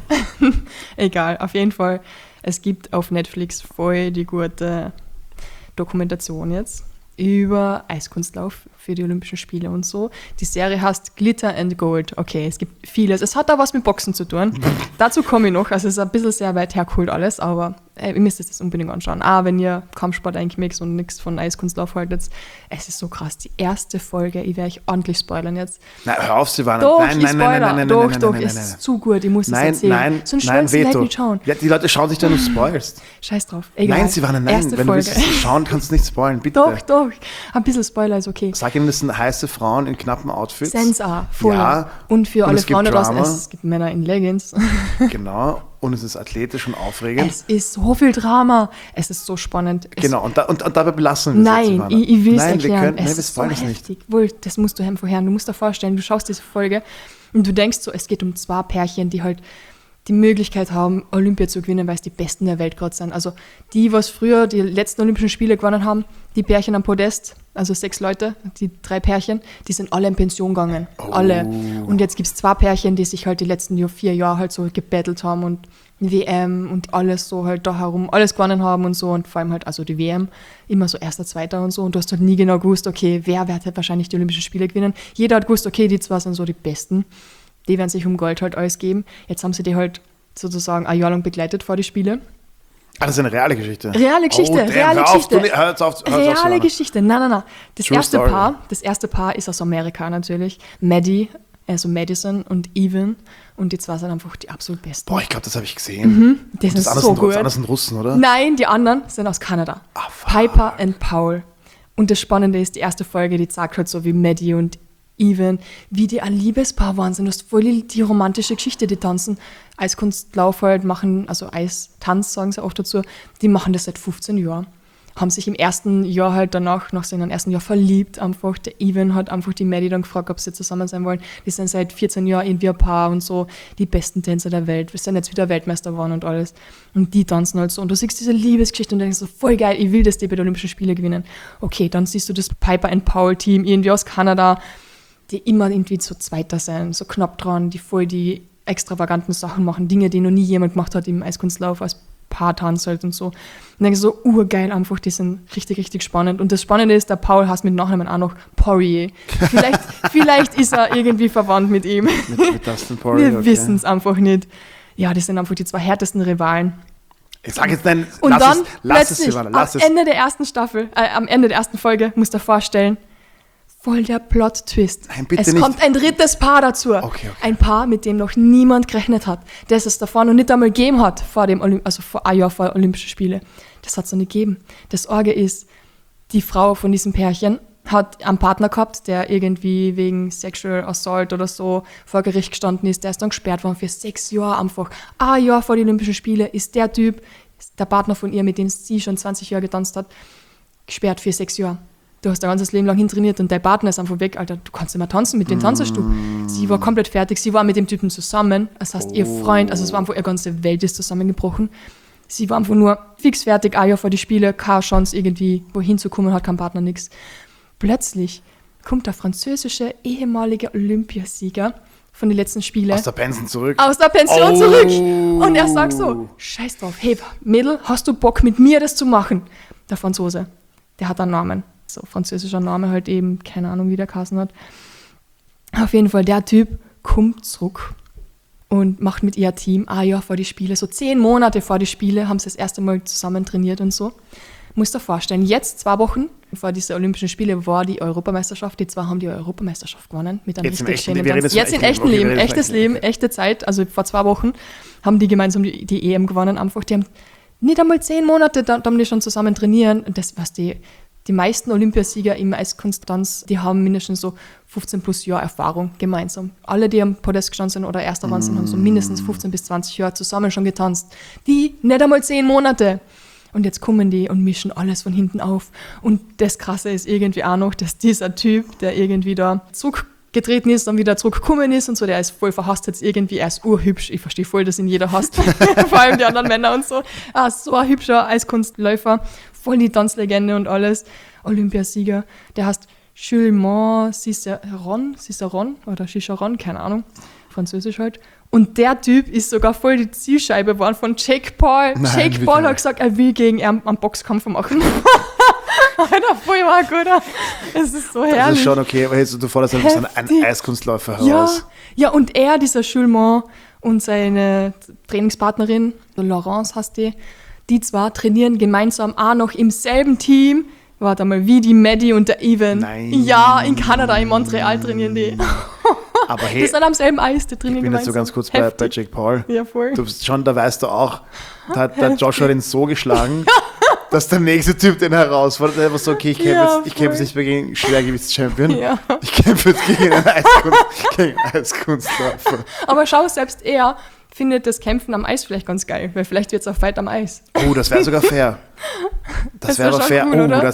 Egal, auf jeden Fall. Es gibt auf Netflix voll die gute Dokumentation jetzt über Eiskunstlauf für die Olympischen Spiele und so. Die Serie heißt Glitter and Gold. Okay, es gibt vieles. Es hat auch was mit Boxen zu tun. Dazu komme ich noch. Also es ist ein bisschen sehr weit hergeholt alles, aber ihr müsst es das unbedingt anschauen. Wenn ihr Kampfsport eigentlich mögt und nichts von Eiskunstlauf haltet. Es ist so krass. Die erste Folge, ich werde euch ordentlich spoilern jetzt. Nein, hör auf, Silvana. Nein. Doch, es ist zu gut. Ich muss es erzählen. Sonst wollen sie nicht schauen. Ja, die Leute schauen sich dann, du spoilst. Scheiß drauf. Egal. Nein, Silvana, nein. Erste wenn Folge. Du willst schauen, kannst du nicht spoilen, bitte. Doch. Ein bisschen Spoiler ist okay. Sag ihnen, das sind heiße Frauen in knappen Outfits. Sensa, voll. Ja, und für alle Frauen da draußen, es gibt Männer in Leggings. Genau, und es ist athletisch und aufregend. Es ist so viel Drama, es ist so spannend. Genau, und dabei belassen wir es jetzt. Nein, ich will es erklären. Wir spoilern es nicht. Wohl, das musst du vorher, du musst dir vorstellen, du schaust diese Folge und du denkst so, es geht um 2 Pärchen, die halt die Möglichkeit haben, Olympia zu gewinnen, weil es die Besten der Welt gerade sind. Also die, was früher die letzten Olympischen Spiele gewonnen haben, die Pärchen am Podest, also 6 Leute, die 3 Pärchen, die sind alle in Pension gegangen. Oh. Alle. Und jetzt gibt es 2 Pärchen, die sich halt die letzten 4 Jahre halt so gebettelt haben und WM und alles so halt da herum, alles gewonnen haben und so und vor allem halt also die WM, immer so 1., 2. und so und du hast halt nie genau gewusst, okay, wer wird halt wahrscheinlich die Olympischen Spiele gewinnen. Jeder hat gewusst, okay, die 2 sind so die Besten. Die werden sich um Gold halt alles geben. Jetzt haben sie die halt sozusagen ein Jahr lang begleitet vor die Spiele. Das ist eine reale Geschichte. Reale Geschichte. Hör auf, Geschichte. Nein. Das erste Paar ist aus Amerika natürlich. Maddie also Madison und Even. Und die zwei sind einfach die absolut besten. Boah, ich glaube, das habe ich gesehen. Das ist so gut. Das andere sind Russen, oder? Nein, die anderen sind aus Kanada. Piper und Paul. Und das Spannende ist, die erste Folge, die zeigt halt so wie Maddie und Even, wie die ein Liebespaar waren. Du hast voll die romantische Geschichte, die tanzen. Eiskunstlauf halt machen, also Eistanz sagen sie auch dazu, die machen das seit 15 Jahren. Haben sich im ersten Jahr halt danach, nach seinem ersten Jahr verliebt einfach. Der Even hat einfach die Maddie dann gefragt, ob sie zusammen sein wollen. Die sind seit 14 Jahren irgendwie ein Paar und so die besten Tänzer der Welt. Wir sind jetzt wieder Weltmeister geworden und alles. Und die tanzen halt so. Und du siehst diese Liebesgeschichte und denkst so, voll geil, ich will, dass die bei den Olympischen Spielen gewinnen. Okay, dann siehst du das Piper and Paul Team irgendwie aus Kanada, die immer irgendwie so Zweiter sein, so knapp dran, die voll die extravaganten Sachen machen, Dinge, die noch nie jemand gemacht hat im Eiskunstlauf, als Paartanz halt und so. Und dann so urgeil einfach, die sind richtig, richtig spannend. Und das Spannende ist, der Paul heißt mit Nachnamen auch noch Poirier. Vielleicht ist er irgendwie verwandt mit ihm. Mit Dustin Poirier. Wir wissen es einfach nicht. Ja, das sind einfach die zwei härtesten Rivalen. Ich sag jetzt nein, und dann plötzlich, am Ende der ersten Staffel, am Ende der ersten Folge, musst du dir vorstellen, voll der Plot-Twist. Nein, bitte es nicht. kommt ein drittes Paar dazu. Okay. Ein Paar, mit dem noch niemand gerechnet hat. Das es davor noch nicht einmal gegeben hat, vor ein Jahr vor Olympischen Spiele. Das hat es noch nicht gegeben. Das Orge ist, die Frau von diesem Pärchen hat einen Partner gehabt, der irgendwie wegen Sexual Assault oder so vor Gericht gestanden ist. Der ist dann gesperrt worden für 6 Jahre einfach. Ein Jahr vor den Olympischen Spiele ist der Typ, der Partner von ihr, mit dem sie schon 20 Jahre getanzt hat, gesperrt für 6 Jahre. Du hast dein ganzes Leben lang hintrainiert und dein Partner ist einfach weg, Alter, du kannst nicht mehr tanzen, mit wem tanzest du? Sie war komplett fertig, sie war mit dem Typen zusammen, das heißt, ihr Freund, also es war einfach, ihre ganze Welt ist zusammengebrochen. Sie war einfach nur fix fertig, ein Jahr vor die Spiele, keine Chance irgendwie wohin zu kommen, hat kein Partner, nix. Plötzlich kommt der französische ehemalige Olympiasieger von den letzten Spielen Aus der Pension zurück. Zurück. Und er sagt so, scheiß drauf, hey Mädel, hast du Bock mit mir das zu machen? Der Franzose, der hat einen Namen. So französischer Name halt eben, keine Ahnung, wie der geheißen hat. Auf jeden Fall, der Typ kommt zurück und macht mit ihr Team ein Jahr vor die Spiele, so 10 Monate vor die Spiele, haben sie das erste Mal zusammen trainiert und so. Musst dir vorstellen, jetzt 2 Wochen vor dieser Olympischen Spiele war die Europameisterschaft, die zwei haben die Europameisterschaft gewonnen mit einem richtig schönen Tanz. Jetzt im echten Leben, echtes Leben, echte Zeit, also vor 2 Wochen haben die gemeinsam die EM gewonnen, einfach, die haben nicht einmal 10 Monate, da haben die schon zusammen trainieren und das, was die meisten Olympiasieger im Eiskunsttanz, die haben mindestens so 15 plus Jahre Erfahrung gemeinsam. Alle, die am Podest gestanden sind oder erster waren, haben so mindestens 15 bis 20 Jahre zusammen schon getanzt. Die nicht einmal 10 Monate. Und jetzt kommen die und mischen alles von hinten auf. Und das Krasse ist irgendwie auch noch, dass dieser Typ, der irgendwie da zurückgetreten ist und wieder zurückgekommen ist und so, der ist voll verhasst jetzt irgendwie, er ist urhübsch. Ich verstehe voll, dass ihn jeder hasst. Vor allem die anderen Männer und so. So ein hübscher Eiskunstläufer. Voll die Tanzlegende und alles, Olympiasieger, der heißt Jules Ciceron oder Chicharon, keine Ahnung, französisch halt. Und der Typ ist sogar voll die Zielscheibe geworden von Jake Paul. Nein, Jake Paul hat gesagt, er will gegen ihn einen Boxkampf machen. Alter, voll war gut. Es ist so herrlich. Das ist schon okay, aber jetzt du forderst einen Eiskunstläufer heraus. Ja, und er, dieser Jules und seine Trainingspartnerin, Laurence heißt die zwei trainieren gemeinsam auch noch im selben Team. Warte mal, wie die Maddie und der Even. Nein. Ja, in Kanada, in Montreal trainieren die. Aber hey, die sind am selben Eis, die trainieren ich bin gemeinsam. jetzt so ganz kurz bei Jake Paul. Ja, voll. Du bist schon, da weißt du auch, da hat Joshua den so geschlagen, dass der nächste Typ den herausfordert. Der einfach so, okay, ich kämpfe jetzt nicht mehr gegen Schwergewichts-Champion. Ja. Ich kämpfe jetzt gegen einen Eiskunstläufer. Aber schau, selbst er findet das Kämpfen am Eis vielleicht ganz geil, weil vielleicht wird es auch Fight am Eis. Oh, das wäre sogar fair. Das wäre aber fair. Cool, oder?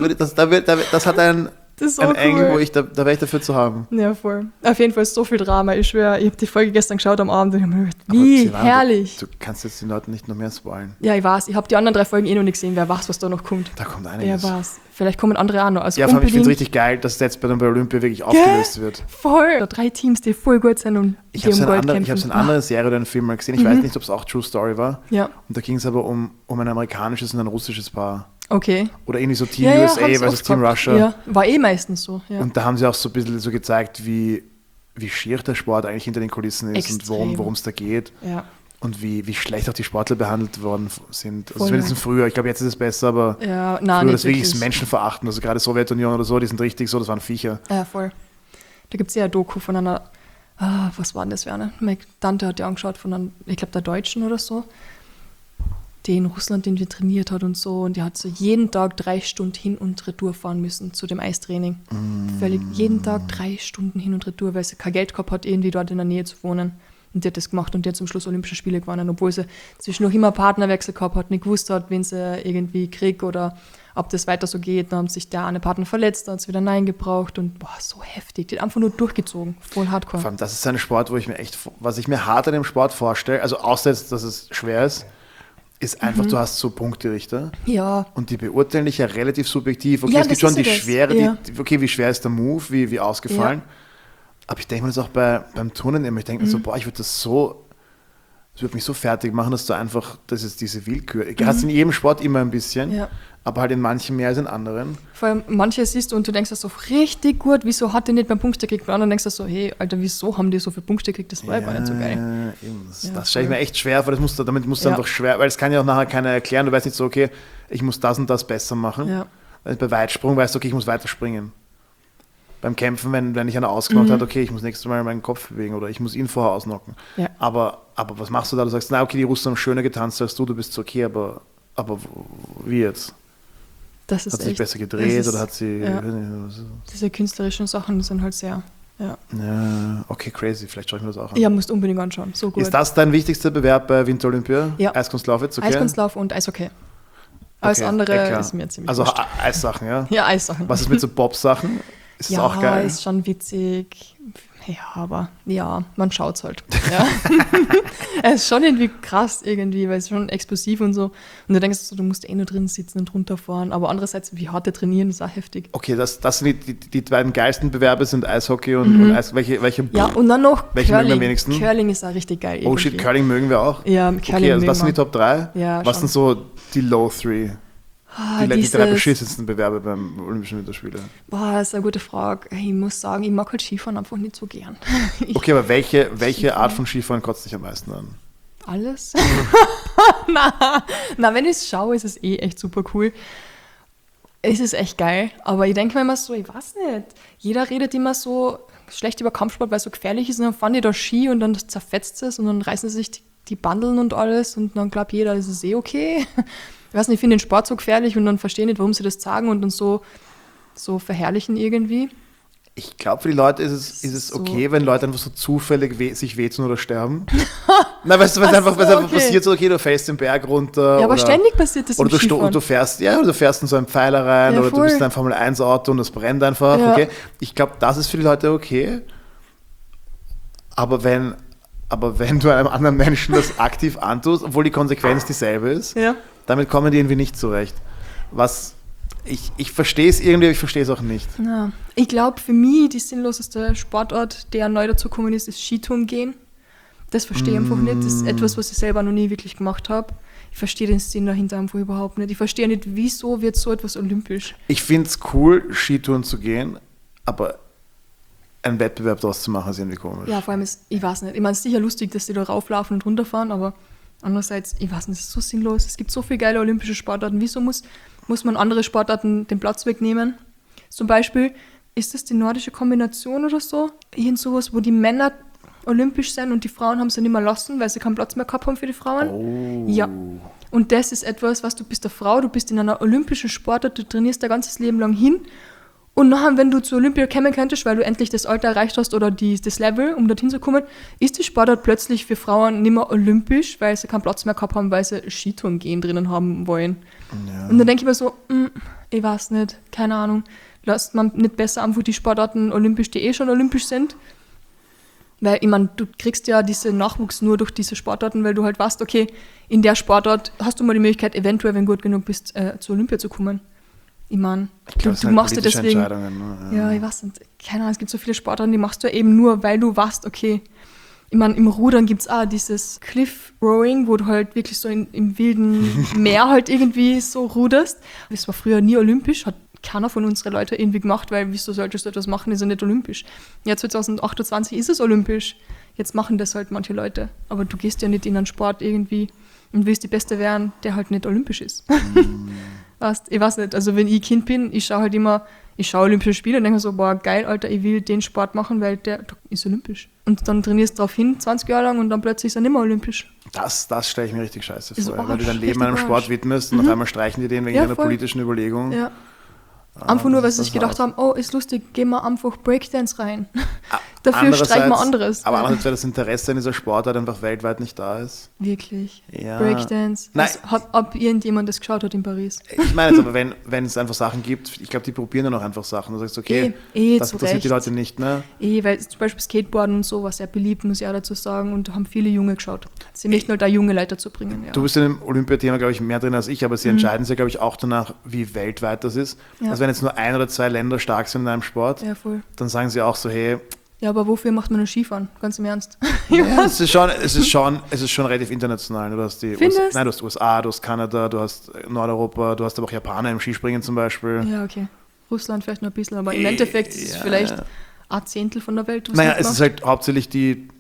Das hat einen so Engel, cool. da wäre ich dafür zu haben. Ja, voll. Auf jeden Fall so viel Drama. Ich schwöre, ich habe die Folge gestern geschaut am Abend und ich habe mir gedacht, wie herrlich. Du kannst jetzt den Leuten nicht noch mehr spoilen. Ja, ich weiß. Ich habe die anderen 3 Folgen noch nicht gesehen. Wer weiß, was da noch kommt. Da kommt einiges. Wer weiß. Vielleicht kommen andere auch noch. Also ja, vor allem, ich finde es richtig geil, dass jetzt bei Olympia wirklich aufgelöst wird. Voll. 3 Teams, die voll gut sind und ich die um Gold kämpfen. Ich habe eine andere Serie oder einen Film mal gesehen. Ich weiß nicht, ob es auch True Story war. Ja. Und da ging es aber um ein amerikanisches und ein russisches Paar. Okay. Oder irgendwie so Team USA versus Team Russia. Ja, war meistens so. Ja. Und da haben sie auch so ein bisschen so gezeigt, wie schier der Sport eigentlich hinter den Kulissen ist. Extrem. Und worum es da geht. Ja. Und wie schlecht auch die Sportler behandelt worden sind. Also zumindest früher. Ich glaube, jetzt ist es besser, aber früher das wirklich Menschenverachten. Also gerade Sowjetunion oder so, die sind richtig so, das waren Viecher. Ja, voll. Da gibt es ja ein Doku von einer Was war denn das, Werner? Meine Tante hat ja angeschaut von einem, ich glaube, der Deutschen oder so, die in Russland irgendwie trainiert hat und so. Und die hat so jeden Tag 3 Stunden hin und retour fahren müssen zu dem Eistraining. Völlig jeden Tag 3 Stunden hin und retour, weil sie kein Geld gehabt hat, irgendwie dort in der Nähe zu wohnen. Und die hat das gemacht und die hat zum Schluss Olympische Spiele gewonnen, obwohl sie zwischendurch immer Partnerwechsel gehabt hat, nicht gewusst hat, wen sie irgendwie kriegt oder ob das weiter so geht. Dann hat sich der eine Partner verletzt, dann hat sie wieder Nein gebraucht und so heftig. Die hat einfach nur durchgezogen, voll hardcore. Vor allem, das ist ein Sport, was ich mir hart an dem Sport vorstelle, also außer jetzt, dass es schwer ist einfach, du hast so Punkterichter. Ja. Und die beurteilen dich ja relativ subjektiv. Okay, Ja, es gibt das schon ist die ja das. Schwere, Ja. okay, wie schwer ist der Move, wie ausgefallen. Ja. Aber ich denke mir das auch beim Turnen immer. Ich denke mir so, ich würde das würde mich so fertig machen, dass du einfach, das ist diese Willkür. Du hast in jedem Sport immer ein bisschen, Ja. aber halt in manchen mehr als in anderen. Vor allem manche siehst du und du denkst das so richtig gut, wieso hat die nicht beim Punkte gekriegt? Und dann denkst du so, hey, Alter, wieso haben die so viele Punkte gekriegt? Das war ja gar nicht so geil. Eben. Ja, Das stelle ich mir echt schwer vor, damit musst du Ja. einfach schwer, weil es kann ja auch nachher keiner erklären, du weißt nicht so, okay, ich muss das und das besser machen. Ja. Weil bei Weitsprung weißt du, okay, ich muss weiter springen. Beim Kämpfen, wenn ich einer ausgenockt hat, okay, ich muss nächstes Mal meinen Kopf bewegen oder ich muss ihn vorher ausnocken. Ja. Aber was machst du da? Du sagst, na okay, die Russen haben schöner getanzt als du bist so okay, aber wie jetzt? Das ist Hat sie sich echt, besser gedreht das ist- oder hat sie... ja. Ich weiß nicht, was ist Diese künstlerischen Sachen sind halt sehr, ja. das? Ja, okay, crazy, vielleicht schaue ich mir das auch an. Ja, musst unbedingt anschauen, so gut. Ist das dein wichtigster Bewerb bei Winter Olympia? Ja. Eiskunstlauf jetzt, okay? Eiskunstlauf und Eishockey. Alles Okay, andere klar. ist mir ziemlich Also wurscht. Eissachen, ja? Ja, Eissachen. Was ist mit so Bob-Sachen? Ist ja, das auch geil? ist schon witzig. Ja, aber ja, man schaut's halt. Ja. Es ist schon irgendwie krass irgendwie, weil es schon explosiv und so. Und du denkst so, du musst nur drin sitzen und runterfahren. Aber andererseits, wie hart die trainieren, ist auch heftig. Okay, das sind die beiden geilsten Bewerbe sind Eishockey und Eis. Welche Ja, und dann noch Welchen mögen wir am Curling. wenigsten? Curling ist auch richtig geil. Oh shit, irgendwie. Curling mögen wir auch. Ja, Curling Okay, also mögen was sind wir. die Top 3? Ja, Was schon. sind so die Low 3? Die drei dieses- beschissensten Bewerbe beim Olympischen Winterspiele. Das ist eine gute Frage. Ich muss sagen, ich mag halt Skifahren einfach nicht so gern. Okay, aber welche Art von Skifahren kotzt dich am meisten an? Alles? Na, wenn ich es schaue, ist es echt super cool. Es ist echt geil, aber ich denke mir immer so, ich weiß nicht, jeder redet immer so schlecht über Kampfsport, weil es so gefährlich ist und dann fahren die da Ski und dann zerfetzt es und dann reißen sie sich die Bandeln und alles und dann glaubt jeder, das ist okay. Ich weiß nicht, ich finde den Sport so gefährlich und dann verstehe nicht, warum sie das sagen und dann so verherrlichen irgendwie. Ich glaube, für die Leute ist es So. okay, wenn Leute einfach so zufällig sich wehtun oder sterben. Na, weißt du, wenn es Ach einfach, so, wenn's einfach okay. passiert, so, okay, du fällst den Berg runter. Ja, aber oder, ständig passiert das Oder im Skifahren. du fährst in so einen Pfeiler rein Ja, oder du voll. bist in einem Formel-1-Auto und das brennt einfach. Ja. Okay? Ich glaube, das ist für die Leute okay. Aber wenn du einem anderen Menschen das aktiv antust, obwohl die Konsequenz dieselbe ist, Ja. damit kommen die irgendwie nicht zurecht. Ich verstehe es irgendwie, aber ich verstehe es auch nicht. Ja. Ich glaube, für mich die sinnloseste Sportart, der neu dazugekommen ist Skitouren gehen. Das verstehe ich einfach nicht. Das ist etwas, was ich selber noch nie wirklich gemacht habe. Ich verstehe den Sinn dahinter einfach überhaupt nicht. Ich verstehe nicht, wieso wird so etwas olympisch. Ich finde es cool, Skitouren zu gehen, aber einen Wettbewerb daraus zu machen, ist irgendwie komisch. Ja, vor allem ist, ich weiß nicht, ich meine, es ist sicher lustig, dass die da rauflaufen und runterfahren, aber andererseits, ich weiß nicht, es ist so sinnlos. Es gibt so viele geile olympische Sportarten. Wieso muss man andere Sportarten den Platz wegnehmen? Zum Beispiel, ist das die nordische Kombination oder so? Irgend sowas, wo die Männer olympisch sind und die Frauen haben sie nicht mehr lassen, weil sie keinen Platz mehr gehabt haben für die Frauen. Oh. Ja. Und das ist etwas, was du bist eine Frau, du bist in einer olympischen Sportart, du trainierst dein ganzes Leben lang hin. Und nachher, wenn du zur Olympia kommen könntest, weil du endlich das Alter erreicht hast oder das Level, um dorthin zu kommen, ist die Sportart plötzlich für Frauen nicht mehr olympisch, weil sie keinen Platz mehr gehabt haben, weil sie Skitouren gehen drinnen haben wollen. Ja. Und dann denke ich mir so, ich weiß nicht, keine Ahnung, lasst man nicht besser einfach die Sportarten olympisch, die schon olympisch sind? Weil, ich meine, du kriegst ja diesen Nachwuchs nur durch diese Sportarten, weil du halt weißt, okay, in der Sportart hast du mal die Möglichkeit, eventuell, wenn du gut genug bist, zur Olympia zu kommen. Ich meine, Ich glaub, das du sind machst ja politische deswegen. Entscheidungen, ne? Ja, ich weiß nicht. Keine Ahnung, es gibt so viele Sportarten, die machst du ja eben nur, weil du weißt, okay. Ich meine, im Rudern gibt es auch dieses Cliff Rowing, wo du halt wirklich so im wilden Meer halt irgendwie so ruderst. Das war früher nie olympisch, hat keiner von unseren Leuten irgendwie gemacht, weil wieso solltest du etwas machen, ist ja nicht olympisch. Ja, 2028 ist es olympisch. Jetzt machen das halt manche Leute. Aber du gehst ja nicht in einen Sport irgendwie und willst die Beste werden, der halt nicht olympisch ist. Weißt, ich weiß nicht, also wenn ich Kind bin, ich schaue halt immer Ich schaue Olympische Spiele und denke so, boah, geil, Alter, ich will den Sport machen, weil der ist olympisch. Und dann trainierst du darauf hin, 20 Jahre lang und dann plötzlich ist er nicht mehr olympisch. Das stelle ich mir richtig scheiße Ist vor, Arsch, weil du dein Leben richtig einem Sport Arsch. widmest und auf einmal streichen die den wegen einer voll. politischen Überlegung. Ja. Einfach nur, weil sie das sich ist gedacht hart. haben, oh, ist lustig, gehen wir einfach Breakdance rein. Dafür streichen wir anderes. Aber andererseits, weil das Interesse an dieser Sportart einfach weltweit nicht da ist. Wirklich. Ja. Breakdance. Nein. Ob irgendjemand das geschaut hat in Paris. Ich meine jetzt aber, wenn es einfach Sachen gibt, ich glaube, die probieren dann auch einfach Sachen. Du sagst, okay, das zu interessiert die Recht. Leute nicht, ne? Weil zum Beispiel Skateboarden und so war sehr beliebt, muss ich auch dazu sagen, und da haben viele Junge geschaut. Sie möchten halt da junge Leute zu bringen. Ja. Du bist in dem Olympiathema, glaube ich, mehr drin als ich, aber sie entscheiden sich, glaube ich, auch danach, wie weltweit das ist. Ja. Also wenn jetzt nur 1 oder 2 Länder stark sind in einem Sport, Ja, voll. dann sagen sie auch so, hey, Ja, aber wofür macht man nur Skifahren? Ganz im Ernst. ja, es ist schon relativ international. Du hast du hast USA, du hast Kanada, du hast Nordeuropa, du hast aber auch Japaner im Skispringen zum Beispiel. Ja, okay. Russland vielleicht noch ein bisschen, aber im Endeffekt ist es ja, vielleicht ja. ein Zehntel von der Welt. Naja, es ist halt hauptsächlich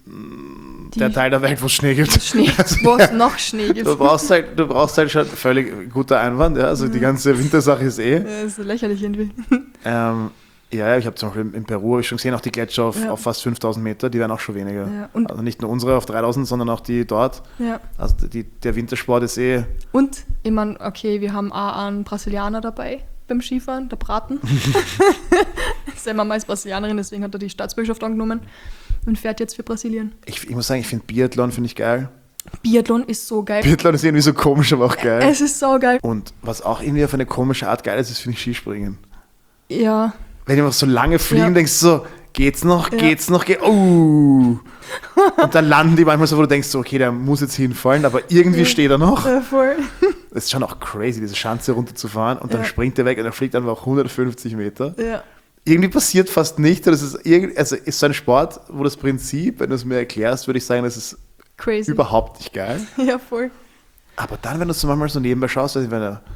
der Teil der Welt, wo es Schnee gibt. Schnee, wo es noch Schnee gibt. Du brauchst halt schon völlig guter Einwand, ja. Also die ganze Wintersache ist Ja, ist so lächerlich irgendwie. Ja, ich habe zum Beispiel in Peru hab ich schon gesehen, auch die Gletscher auf fast 5000 Meter, die werden auch schon weniger. Ja, und- also nicht nur unsere auf 3000, sondern auch die dort. Ja. Also der Wintersport ist Und ich meine, okay, wir haben auch einen Brasilianer dabei beim Skifahren, der Braten. Seine Mama ist Brasilianerin, deswegen hat er die Staatsbürgerschaft angenommen und fährt jetzt für Brasilien. ich muss sagen, ich finde Biathlon finde ich geil. Biathlon ist so geil. Biathlon ist irgendwie so komisch, aber auch geil. Es ist so geil. Und was auch irgendwie auf eine komische Art geil ist, finde ich Skispringen. Ja, Wenn die einfach so lange fliegen, Ja. denkst du so, geht's noch, Ja. geht's noch, Und dann landen die manchmal so, wo du denkst so, okay, der muss jetzt hinfallen, aber irgendwie steht er noch. voll. Das ist schon auch crazy, diese Schanze runterzufahren und dann Ja. springt er weg und er fliegt einfach 150 Meter. Ja. Irgendwie passiert fast nicht. Das ist so ein Sport, wo das Prinzip, wenn du es mir erklärst, würde ich sagen, das ist Crazy. überhaupt nicht geil. Ja, voll. Aber dann, wenn du es so manchmal so nebenbei schaust, wenn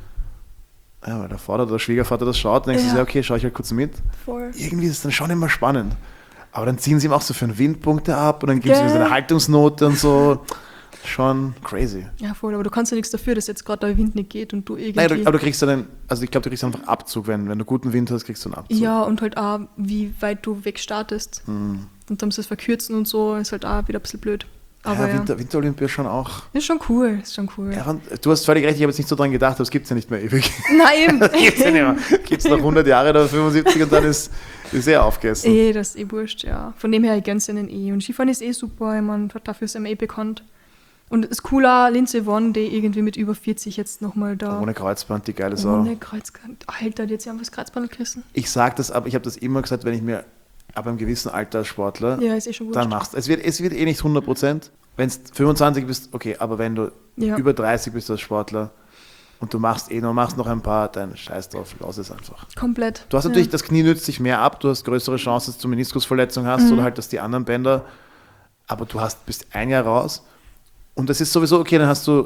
der Vater oder der Schwiegervater das schaut, dann denkst du Ja. dir, okay, schau ich halt kurz mit. Voll. Irgendwie ist es dann schon immer spannend. Aber dann ziehen sie ihm auch so für einen Windpunkte ab und dann gibt es ihm so Gell. eine Haltungsnote und so. Schon crazy. Ja, voll. Aber du kannst ja nichts dafür, dass jetzt gerade der Wind nicht geht und du irgendwie... Nein, aber du kriegst dann, also ich glaube, du kriegst einfach Abzug, wenn du guten Wind hast, kriegst du einen Abzug. Ja, und halt auch, wie weit du wegstartest. Und dann musst du es verkürzen und so, ist halt auch wieder ein bisschen blöd. Aber ja, Winterolympia schon auch. ist schon cool, ist schon cool. Ja, und du hast völlig recht, ich habe jetzt nicht so dran gedacht, aber es gibt es ja nicht mehr ewig. Nein, Gibt's ja nicht mehr. Gibt es noch 100 Jahre oder 75 und dann ist aufgegessen. das ist eh wurscht, ja. Von dem her, ich gönn's ihnen eh. Und Skifahren ist eh super, ich meine, dafür ist er eh bekannt. Und es ist cooler, Lindsey Vonn, die irgendwie mit über 40 jetzt nochmal da... Ohne Kreuzband, die geile Sau. Ohne Kreuzband. Alter, die hat sich einfach das Kreuzband gerissen. Ich sage das, aber ich habe das immer gesagt, wenn ich mir ab einem gewissen Alter als Sportler, Ja, ist eh schon wurscht. dann machst du. Es wird eh nicht 100%. Wenn du 25 bist, okay, aber wenn du Ja. über 30 bist als Sportler und du machst noch ein paar, dann scheiß drauf, lass es einfach. Komplett. Du hast natürlich, das Knie nützt sich mehr ab, du hast größere Chancen, dass du Meniskusverletzung hast oder halt, dass die anderen Bänder, aber bist ein Jahr raus und das ist sowieso okay, dann hast du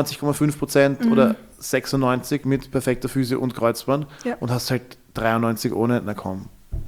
97,5% oder 96 mit perfekter Physio und Kreuzband Ja. und hast halt 93 ohne, na komm,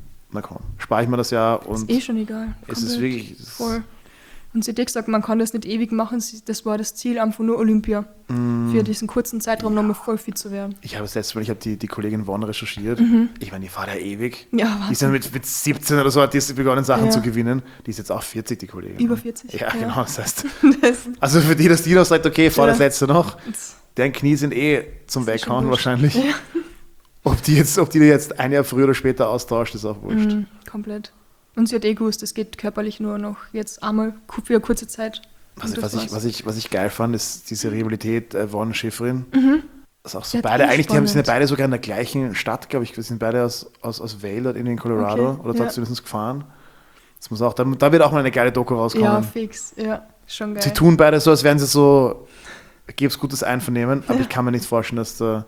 spare ich mir das Jahr und Ist eh schon egal. es ist Komplett. wirklich... Voll. Und sie hat eh gesagt, man kann das nicht ewig machen, das war das Ziel, einfach nur Olympia. Für diesen kurzen Zeitraum nochmal voll fit zu werden. Ich habe das letzte Mal, ich habe die Kollegin Vonn recherchiert. Ich meine, die fahrt ja ewig. Ja, Die ist Wahnsinn. ja mit 17 oder so, hat die begonnen, Sachen Ja. zu gewinnen. Die ist jetzt auch 40, die Kollegin. Über 40, Ja, ja. genau. Das heißt, Das, also für die, dass die noch sagt, okay, fahr Ja. das letzte noch. das, Deren Knie sind zum Das ist schon Weghauen wurscht. wahrscheinlich. Ja. Ob die jetzt ein Jahr früher oder später austauscht, ist auch wurscht. komplett. Und sie hat eh gewusst, es geht körperlich nur noch jetzt einmal für eine kurze Zeit. Und das war's. Was ich geil fand, ist diese Rivalität Vonn-Schäferin. Das ist auch so Ja, beide, eh eigentlich, sind ja spannend. beide sogar in der gleichen Stadt, glaube ich. Wir sind beide aus Vail, dort in Colorado, Okay, oder ja. dort zumindest gefahren. Das muss auch, da wird auch mal eine geile Doku rauskommen. Ja, fix. Ja, schon geil. Sie tun beide so, als wären sie so, gäbe es gutes Einvernehmen, aber ich kann mir nicht vorstellen,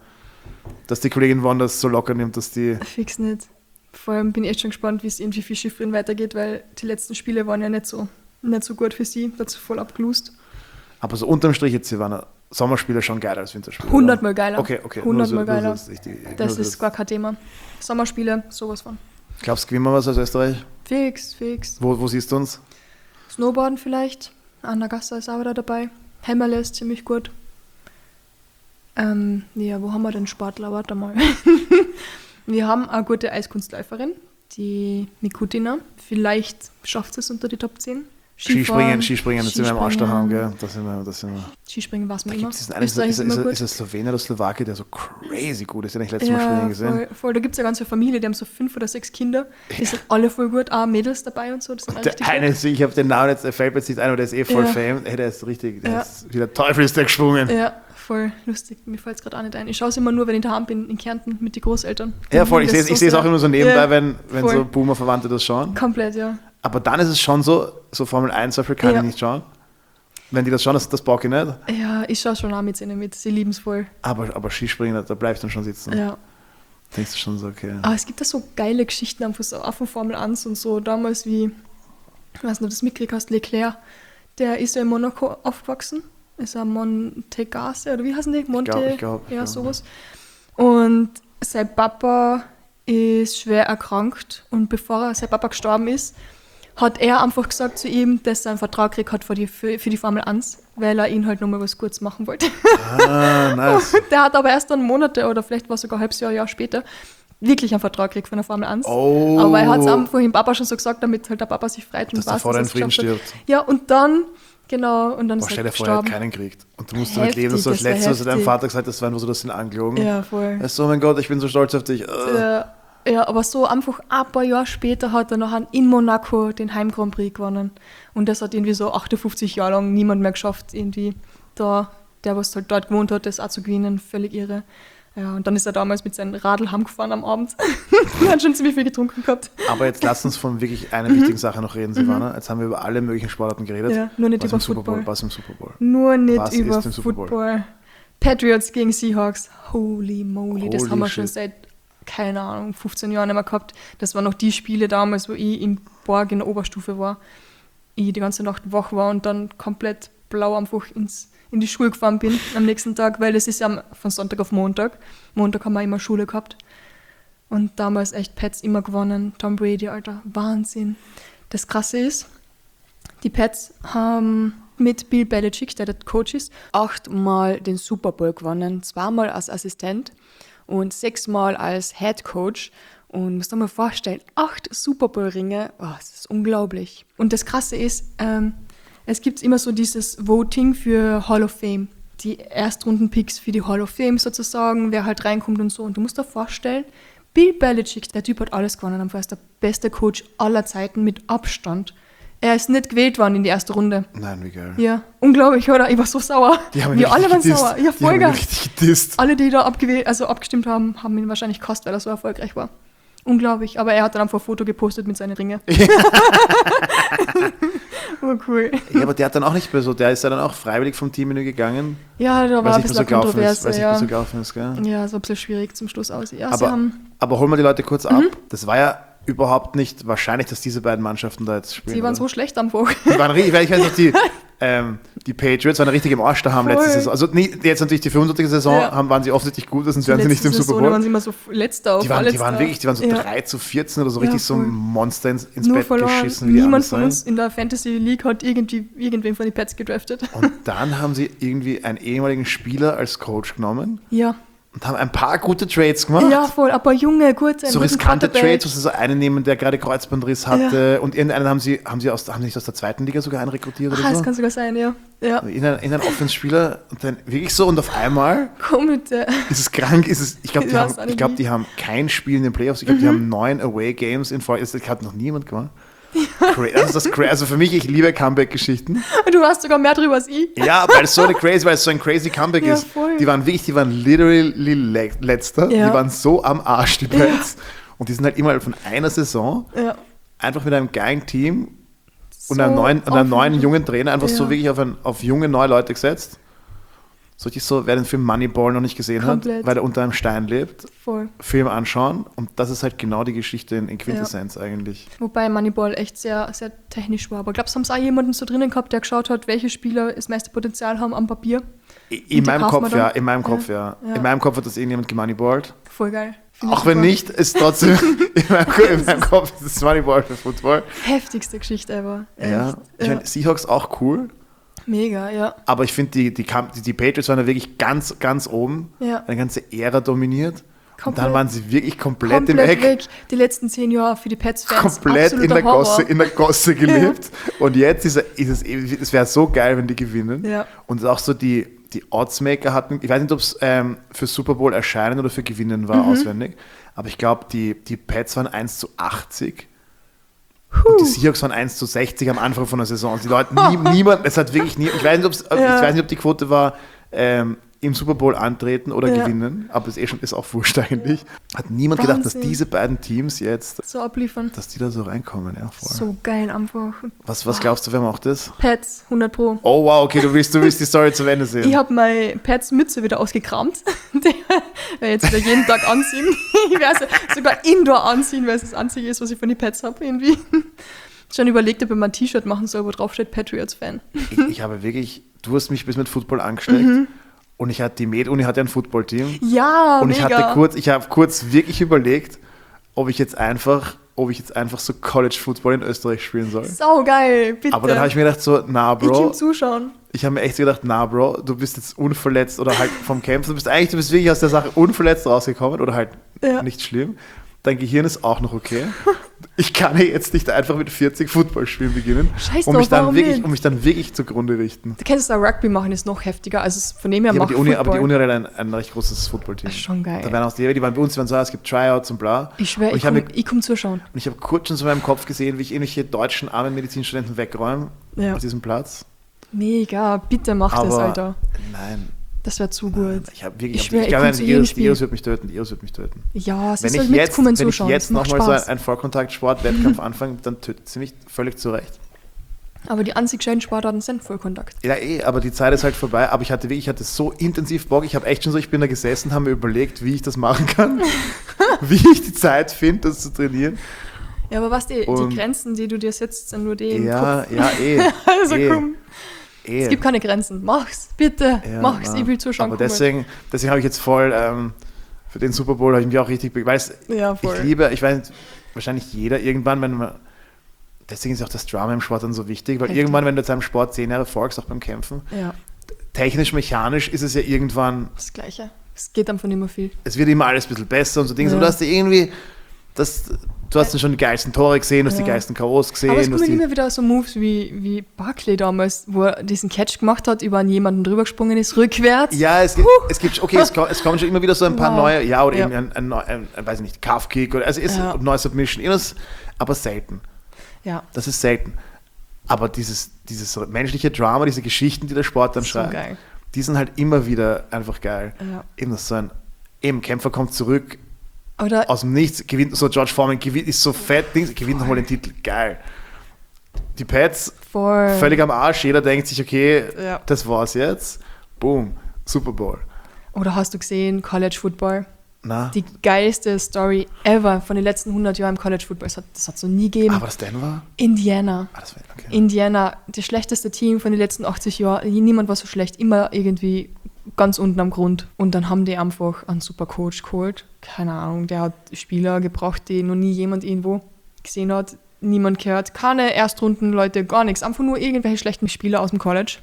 dass die Kollegin Vonn das so locker nimmt, dass die... Fix nicht. Vor allem bin ich echt schon gespannt, wie es irgendwie für Schiffrin weitergeht, weil die letzten Spiele waren ja nicht so gut für sie. Dazu voll abgelust. Aber so unterm Strich jetzt, sie waren Sommerspiele schon geiler als Winterspiele. 100-mal geiler. Okay. 100-mal geiler. Das nur ist gar kein Thema. Sommerspiele, sowas von. Glaubst du, gewinnen wir was als Österreich? Fix. Wo siehst du uns? Snowboarden vielleicht. Anna Gasser ist auch wieder dabei. Hämmerle ist ziemlich gut. Ja, wo haben wir denn Sportler? Warte mal. Wir haben eine gute Eiskunstläuferin, die Mikutina. Vielleicht schafft es unter die Top 10. Skispringen, das sind wir im Arsch daheim, gell? Das sind wir. Skispringen war es mir immer. Ist es Slowene oder Slowake, der so crazy gut ist? Den habe ich letztes Mal Springen gesehen. Voll. Da gibt es eine ganze Familie, die haben so 5 oder 6 Kinder. Die sind alle voll gut, auch Mädels dabei und so. Das sind der eine, ich habe den Namen jetzt, der fällt mir jetzt nicht ein, aber der ist voll fame. Hey, der ist richtig, wie der Teufel ist der geschwungen. Ja, voll lustig. Mir fällt es gerade auch nicht ein. Ich schaue es immer nur, wenn ich daheim bin, in Kärnten mit den Großeltern. Ja, voll. Ich sehe es auch immer so nebenbei, wenn so Boomer-Verwandte das schauen. Komplett, ja. Aber dann ist es schon so Formel 1 Beispiel kann ich nicht schauen. Wenn die das schauen, das brauche ich nicht. Ja, ich schaue schon auch mit ihnen mit. Sie lieben es voll. Aber Skispringen, da bleibst du dann schon sitzen. Ja. Denkst du schon so, okay. Aber es gibt da so geile Geschichten einfach so, auch von Formel 1 und so. Damals wie, ich weiß nicht, ob du das mitgekriegt hast, Leclerc, der ist ja in Monaco aufgewachsen. Ist ja Montegasse, oder wie heißen die? Ich glaube. Ja, sowas. Und sein Papa ist schwer erkrankt und bevor sein Papa gestorben ist, hat er einfach gesagt zu ihm, dass er einen Vertrag gekriegt hat für die Formel 1, weil er ihn halt nochmal was Gutes machen wollte. Ah, nice. Der hat aber erst dann Monate oder vielleicht war es sogar ein halbes Jahr später wirklich einen Vertrag gekriegt von der Formel 1. Oh. Aber er hat es einfach dem Papa schon so gesagt, damit halt der Papa sich freut. Dass der Vater in Frieden stirbt. Ja, und dann, genau, und dann ist stell er dir vor, er hat keinen gekriegt. Und du musst damit leben, dass du als Letztes deinem Vater gesagt hast, das war nur so, dass ihn angelogen. Ja, voll. Er ist so, oh mein Gott, ich bin so stolz auf dich. Ja, aber so einfach ein paar Jahre später hat er noch in Monaco den Heim Grand Prix gewonnen. Und das hat irgendwie so 58 Jahre lang niemand mehr geschafft, irgendwie da, der was halt dort gewohnt hat, das auch zu gewinnen, völlig irre. Ja, und dann ist er damals mit seinem Radl heimgefahren am Abend. Er hat schon ziemlich viel getrunken gehabt. Aber jetzt lass uns von wirklich einer wichtigen Sache noch reden, Silvana. Jetzt haben wir über alle möglichen Sportarten geredet. Ja, nur nicht über Football. Was im Super Bowl? Nur nicht über Football. Patriots gegen Seahawks. Holy moly, das haben wir schon seit, keine Ahnung, 15 Jahren nicht mehr gehabt. Das waren noch die Spiele damals, wo ich im Borg in der Oberstufe war. Ich die ganze Nacht wach war und dann komplett blau einfach in die Schule gefahren bin am nächsten Tag, weil es ist ja von Sonntag auf Montag. Montag haben wir immer Schule gehabt. Und damals echt Pats immer gewonnen. Tom Brady, Alter, Wahnsinn. Das Krasse ist, die Pats haben mit Bill Belichick, der Coach ist, 8-mal den Super Bowl gewonnen. 2-mal als Assistent und 6-mal als Head Coach. Und musst dir mal vorstellen, 8 Super Bowl-Ringe, das ist unglaublich. Und das Krasse ist, es gibt immer so dieses Voting für Hall of Fame. Die Erstrunden-Picks für die Hall of Fame sozusagen, wer halt reinkommt und so. Und du musst dir vorstellen, Bill Belichick, der Typ hat alles gewonnen. Er ist der beste Coach aller Zeiten mit Abstand. Er ist nicht gewählt worden in die erste Runde. Nein, wie geil. Ja, unglaublich, oder? Ich war so sauer. Wir alle waren sauer. Ja, voll geil. Alle, die da abgestimmt haben, haben ihn wahrscheinlich gehasst, weil er so erfolgreich war. Unglaublich. Aber er hat dann einfach ein Foto gepostet mit seinen Ringen. Oh, cool. Ja, aber der hat dann auch nicht mehr so, der ist ja dann auch freiwillig vom Team gegangen. Ja, da war ein bisschen kontrovers. Weil es nicht mehr so gelaufen ist, gell? Ja, so ein bisschen schwierig zum Schluss aus. Ja, aber holen wir die Leute kurz ab. Das war ja überhaupt nicht wahrscheinlich, dass diese beiden Mannschaften da jetzt spielen. Sie waren so schlecht am Anfang. Die waren richtig, ich weiß nicht, die Patriots waren richtig im Arsch daheim letzte Saison. Also jetzt natürlich die 25. Saison waren sie offensichtlich gut, sonst wären sie nicht im Super Bowl. Waren sie immer so letzter auf die waren so 3-14 oder so richtig so ein Monster ins Bett geschissen. Niemand von uns in der Fantasy League hat irgendwen von den Pets gedraftet. Und dann haben sie irgendwie einen ehemaligen Spieler als Coach genommen. Ja. Und haben ein paar gute Trades gemacht. Ja, voll, ein paar junge, gute. So riskante Trades, wo sie so einen nehmen, der gerade Kreuzbandriss hatte. Ja. Und irgendeinen haben sie nicht aus der zweiten Liga sogar einen rekrutiert oder so? Das kann sogar sein, ja. In einen Offense-Spieler und dann wirklich so und auf einmal ist es krank, ich glaube, die haben kein Spiel in den Playoffs, ich glaube, die haben 9 Away-Games in Folge, das hat noch niemand gemacht. Also für mich, ich liebe Comeback-Geschichten. Du weißt sogar mehr drüber als ich. Ja, weil es so ein crazy Comeback ist. Voll. Die waren literally letzter. Ja. Die waren so am Arsch, die Pets. Ja. Und die sind halt immer von einer Saison einfach mit einem geilen Team und einem neuen jungen Trainer einfach so wirklich auf junge, neue Leute gesetzt. So richtig so, wer den Film Moneyball noch nicht gesehen hat, weil er unter einem Stein lebt, Film anschauen. Und das ist halt genau die Geschichte in Quintessenz eigentlich. Wobei Moneyball echt sehr, sehr technisch war. Aber glaubst du, haben es auch jemanden so drinnen gehabt, der geschaut hat, welche Spieler das meiste Potenzial haben am Papier? In meinem Kopf, ja. In meinem Kopf hat das irgendjemand gemoneyballt. Voll geil. Auch wenn nicht, ist trotzdem in meinem Kopf ist es Moneyball für Football. Heftigste Geschichte ever. Ja. Ich meine, Seahawks auch cool. Mega, ja. Aber ich finde, die Patriots waren da wirklich ganz, ganz oben. Ja. Eine ganze Ära dominiert. Und dann waren sie wirklich komplett im Eck. Weg. Die letzten 10 Jahre für die Pets-Fans. Komplett in der Gosse gelebt. Und jetzt es wäre so geil, wenn die gewinnen. Ja. Und auch so die Oddsmaker hatten, ich weiß nicht, ob es für Super Bowl erscheinen oder für gewinnen war auswendig, aber ich glaube, die Pets waren 1:80. Und die Seahawks waren 1:60 am Anfang von der Saison. Und die Leute, niemand, es hat wirklich ich weiß nicht, ob die Quote war, im Super Bowl antreten oder gewinnen, aber es ist auch wurscht eigentlich. Hat niemand gedacht, dass diese beiden Teams jetzt so abliefern, dass die da so reinkommen. Ja, voll. So geil einfach. Was glaubst du, wer macht das? Pets, 100 Pro. Oh wow, okay, du willst die Story zu Ende sehen. Ich habe meine Pets-Mütze wieder ausgekramt. Die werde ich jetzt wieder jeden Tag anziehen. Ich werde sie sogar Indoor anziehen, weil es das Einzige ist, was ich von den Pets habe irgendwie. Schon überlegt, ob ich mal ein T-Shirt machen soll, wo drauf steht Patriots-Fan. Ich habe wirklich, du hast mich bis mit Football angesteckt. Und ich hatte die Med-Uni hatte ein Football-Team. Ja, und mega. Ich habe kurz wirklich überlegt, ob ich jetzt einfach so College-Football in Österreich spielen soll. Sau geil, bitte. Aber dann habe ich mir gedacht so, na Bro. Ich kann zuschauen. Ich habe mir echt gedacht, na Bro, du bist jetzt unverletzt oder halt vom Kämpfen. Du bist wirklich aus der Sache unverletzt rausgekommen oder halt nicht schlimm. Dein Gehirn ist auch noch okay. Ich kann jetzt nicht einfach mit 40 Footballspielen beginnen, Scheiß um mich drauf, dann wirklich zugrunde richten. Du kennst ja Rugby machen, ist noch heftiger. Also von dem her aber die Uni Football. hat ein recht großes Footballteam. Das ist schon geil. Da werden auch die waren bei uns, die waren so, es gibt Tryouts und bla. Ich schwöre, ich komme zuschauen. Und ich habe kurz schon so in meinem Kopf gesehen, wie ich irgendwelche deutschen armen Medizinstudenten wegräume aus diesem Platz. Mega, bitte mach das, Alter. Nein. Das wäre zu gut. Ich glaube, die Iris wird mich töten. Ja, wenn ich jetzt nochmal so einen Vollkontakt-Sport-Wettkampf anfange, dann tötet sie mich völlig zurecht. Aber die einzig schönen Sportarten sind Vollkontakt. Ja, aber die Zeit ist halt vorbei. Aber ich hatte so intensiv Bock. Ich habe echt schon so, ich bin da gesessen, habe mir überlegt, wie ich das machen kann. Wie ich die Zeit finde, das zu trainieren. Ja, aber was die Grenzen, die du dir setzt, sind nur die im Kopf. Ja, Also komm. Es gibt keine Grenzen. Mach's, bitte. Mach's. Ich will zuschauen. Aber deswegen habe ich jetzt voll, für den Super Bowl habe ich mich auch richtig, ich weiß, wahrscheinlich jeder irgendwann, deswegen ist auch das Drama im Sport dann so wichtig, weil irgendwann, wenn du zu einem Sport 10 Jahre folgst, auch beim Kämpfen, technisch, mechanisch ist es ja irgendwann das Gleiche. Es geht einfach nicht mehr viel. Es wird immer alles ein bisschen besser und so Dinge. Ja. Du hast irgendwie, du hast dann schon die geilsten Tore gesehen, du hast die geilsten K.O.s gesehen. Aber es kommen immer wieder so Moves wie Barkley damals, wo er diesen Catch gemacht hat, über jemanden drüber gesprungen ist, rückwärts. Ja, es kommen schon immer wieder so ein paar neue, eben ein weiß ich nicht, Calf-Kick oder neue Submission, aber selten. Ja. Das ist selten. Aber dieses menschliche Drama, diese Geschichten, die der Sport dann schreibt, geil. Die sind halt immer wieder einfach geil. Ja. Eben das so ein Kämpfer kommt zurück, oder aus dem Nichts, gewinnt, so George Foreman ist so fett, gewinnt nochmal den Titel, geil. Die Pats, völlig am Arsch, jeder denkt sich, okay, das war's jetzt, boom, Super Bowl. Oder hast du gesehen, College Football? Na? Die geilste Story ever von den letzten 100 Jahren im College Football. Das hat es noch nie gegeben. Aber das Denver? Indiana. Okay. Indiana, das schlechteste Team von den letzten 80 Jahren. Niemand war so schlecht, immer irgendwie ganz unten am Grund. Und dann haben die einfach einen super Coach geholt. Keine Ahnung, der hat Spieler gebraucht, die noch nie jemand irgendwo gesehen hat. Niemand gehört. Keine Erstrundenleute, gar nichts. Einfach nur irgendwelche schlechten Spieler aus dem College.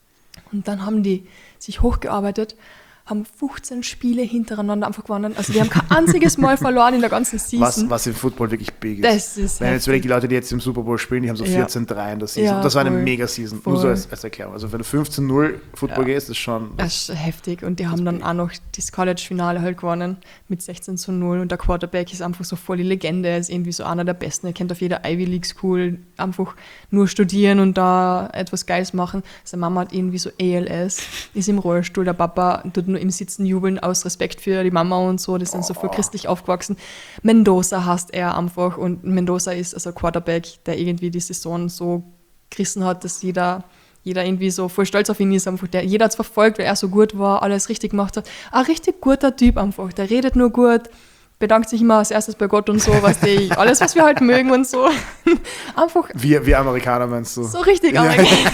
Und dann haben die sich hochgearbeitet, haben 15 Spiele hintereinander einfach gewonnen. Also die haben kein einziges Mal verloren in der ganzen Season. Was im Football wirklich big ist. Das ist wenn jetzt wirklich die Leute, die jetzt im Super Bowl spielen, die haben so 14-3 in der Season. Ja, das war eine Mega-Season. Nur so als Erklärung. Also wenn du 15-0 Football gehst, ist schon... Das ist heftig. Und die haben dann auch noch das College-Finale halt gewonnen mit 16-0. Und der Quarterback ist einfach so voll die Legende. Er ist irgendwie so einer der Besten. Er kennt auf jeder Ivy League School. Einfach nur studieren und da etwas Geiles machen. Seine Mama hat irgendwie so ALS, ist im Rollstuhl. Der Papa tut nur im Sitzen jubeln aus Respekt für die Mama und so. Die sind so voll christlich aufgewachsen. Mendoza hasst er einfach. Und Mendoza ist also ein Quarterback, der irgendwie die Saison so gerissen hat, dass jeder irgendwie so voll stolz auf ihn ist. Einfach jeder hat es verfolgt, weil er so gut war, alles richtig gemacht hat. Ein richtig guter Typ einfach. Der redet nur gut, bedankt sich immer als erstes bei Gott und so, alles, was wir halt mögen und so. Einfach. Wir Amerikaner meinst du? So richtig Amerikaner.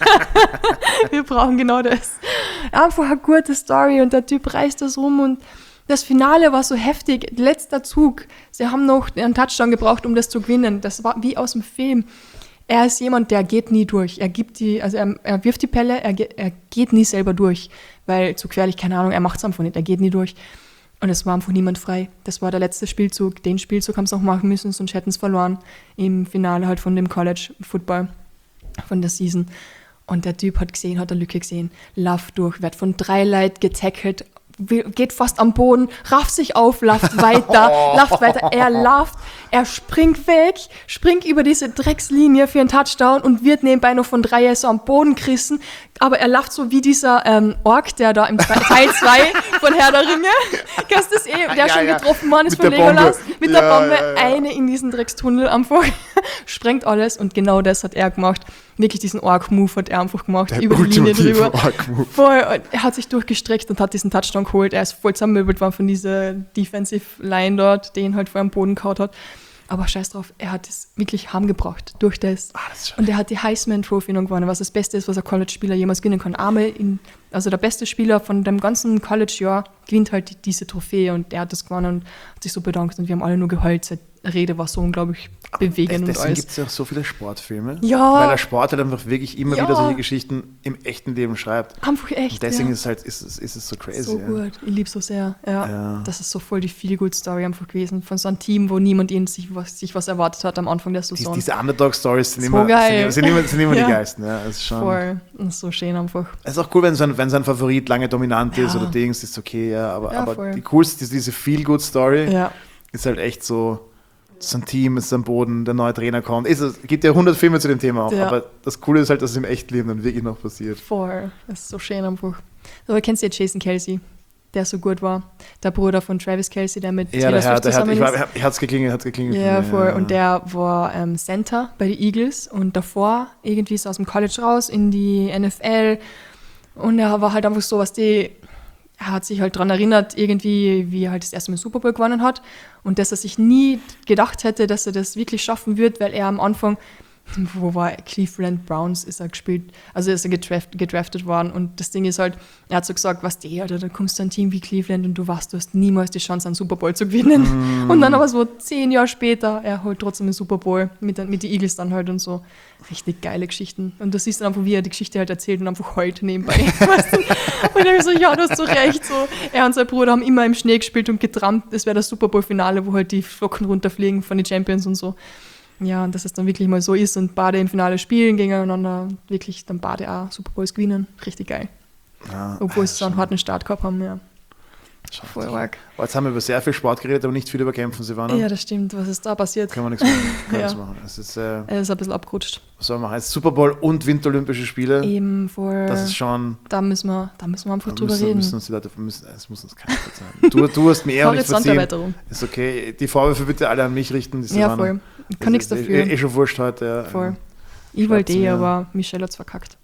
Wir brauchen genau das. Einfach eine gute Story und der Typ reißt das rum und das Finale war so heftig. Letzter Zug. Sie haben noch einen Touchdown gebraucht, um das zu gewinnen. Das war wie aus dem Film. Er ist jemand, der geht nie durch. Er wirft die Pelle, er geht nie selber durch, weil zu gefährlich, keine Ahnung, er macht es einfach nicht, er geht nie durch. Und es war einfach niemand frei. Das war der letzte Spielzug. Den Spielzug haben sie noch machen müssen, sonst hätten sie verloren im Finale halt von dem College Football, von der Season. Und der Typ hat eine Lücke gesehen, läuft durch, wird von 3 Leuten getackelt, geht fast am Boden, rafft sich auf, läuft weiter, er springt weg, springt über diese Dreckslinie für einen Touchdown und wird nebenbei noch von 3 so am Boden gerissen, aber er läuft so wie dieser Ork, der da im Teil 2 von Herr der Ringe, kennst du das der schon getroffen worden ist von Legolas, mit der Bombe, eine in diesen Dreckstunnel einfach, sprengt alles und genau das hat er gemacht. Wirklich diesen Ork-Move hat er einfach gemacht, der über die Linie drüber. Voll, er hat sich durchgestreckt und hat diesen Touchdown geholt. Er ist voll zusammenmöbelt worden von dieser Defensive Line dort, den halt vor am Boden gehauen hat. Aber scheiß drauf, er hat es wirklich heimgebracht durch das. Und er hat die Heisman Trophy noch gewonnen, was das Beste ist, was ein College-Spieler jemals gewinnen kann. Also der beste Spieler von dem ganzen College-Jahr gewinnt halt diese Trophäe und er hat das gewonnen und hat sich so bedankt und wir haben alle nur geheult. Seine Rede war so unglaublich bewegend und alles. Deswegen gibt es ja auch so viele Sportfilme, ja, weil der Sport halt einfach wirklich immer wieder solche Geschichten im echten Leben schreibt. Einfach echt, und deswegen ist es so crazy. So gut, ich liebe es so sehr. Ja. Das ist so voll die Feel-Good-Story einfach gewesen von so einem Team, wo niemand sich was erwartet hat am Anfang der Saison. Diese Underdog-Stories sind so immer die geilsten. Ja, das ist schon voll, das ist so schön einfach. Es ist auch cool, wenn sein Favorit lange dominant ist oder Dings, ist okay, aber die coolste, diese Feel-Good-Story ist halt echt so ein Team, ist am Boden, der neue Trainer kommt. Es gibt ja 100 Filme zu dem Thema auch, aber das Coole ist halt, dass es im Echtleben dann wirklich noch passiert. Voll, das ist so schön einfach. Aber kennst du jetzt Jason Kelce, der so gut war? Der Bruder von Travis Kelce, der mit Taylor Swift zusammen ist. Hat's geklingelt. Ja, voll. Und der war Center bei den Eagles und davor irgendwie so aus dem College raus in die NFL und er war halt einfach so, er hat sich halt daran erinnert, irgendwie, wie er halt das erste Mal Super Bowl gewonnen hat und dass er sich nie gedacht hätte, dass er das wirklich schaffen wird, weil er am Anfang, wo war er? Cleveland Browns ist er gespielt, also ist er gedraftet worden und das Ding ist halt, er hat so gesagt, Alter, da kommst du ein Team wie Cleveland und du hast niemals die Chance, einen Super Bowl zu gewinnen. Und dann aber so 10 Jahre später, er holt trotzdem einen Super Bowl mit den Eagles dann halt und so. Richtig geile Geschichten. Und du siehst dann einfach, wie er die Geschichte halt erzählt und einfach heult nebenbei. Und er so, ja, du hast so recht. So. Er und sein Bruder haben immer im Schnee gespielt und getrampt. Das wäre das Super Bowl-Finale, wo halt die Flocken runterfliegen von den Champions und so. Ja, und dass es dann wirklich mal so ist und beide im Finale spielen gegeneinander, wirklich dann beide auch Super Bowls gewinnen. Richtig geil. Ja, obwohl sie so einen harten Start gehabt haben, ja. Voll arg. Jetzt haben wir über sehr viel Sport geredet, aber nicht viel über Kämpfen, Silvana. Ja, das stimmt. Was ist da passiert? Können wir nichts machen. Es ist ein bisschen abgerutscht. Was soll man machen? Jetzt Super Bowl und Winterolympische Spiele. Eben, voll. Das ist schon... Da müssen wir einfach drüber reden. Es muss uns keiner verzeihen. Du hast mir eher nicht verziehen. Ist okay. Die Vorwürfe bitte alle an mich richten. Ja, voll. Ich kann nichts dafür. Schon wurscht heute. Ja. Voll. Ich wollte aber Michelle hat es verkackt.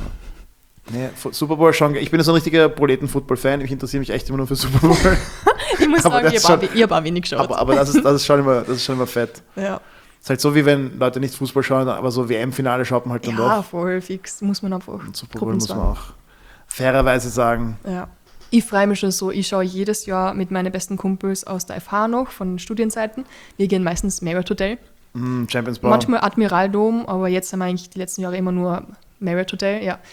Nee, Super Bowl schon. Ich bin so ein richtiger Proleten-Football-Fan. Ich interessiere mich echt immer nur für Super Bowl. Ich muss sagen, ihr habt wenig geschaut. Aber das ist schon immer fett. Ja. Es ist halt so, wie wenn Leute nicht Fußball schauen, aber so WM-Finale schaut man halt dann doch. Ja, voll fix. Muss man einfach. Und Super Bowl muss man auch fairerweise sagen. Ja. Ich freue mich schon so. Ich schaue jedes Jahr mit meinen besten Kumpels aus der FH noch, von Studienzeiten. Wir gehen meistens Marriott Hotel. Champions Bar. Manchmal Admiraldom, aber jetzt haben wir eigentlich die letzten Jahre immer nur Marriott Hotel. Ja,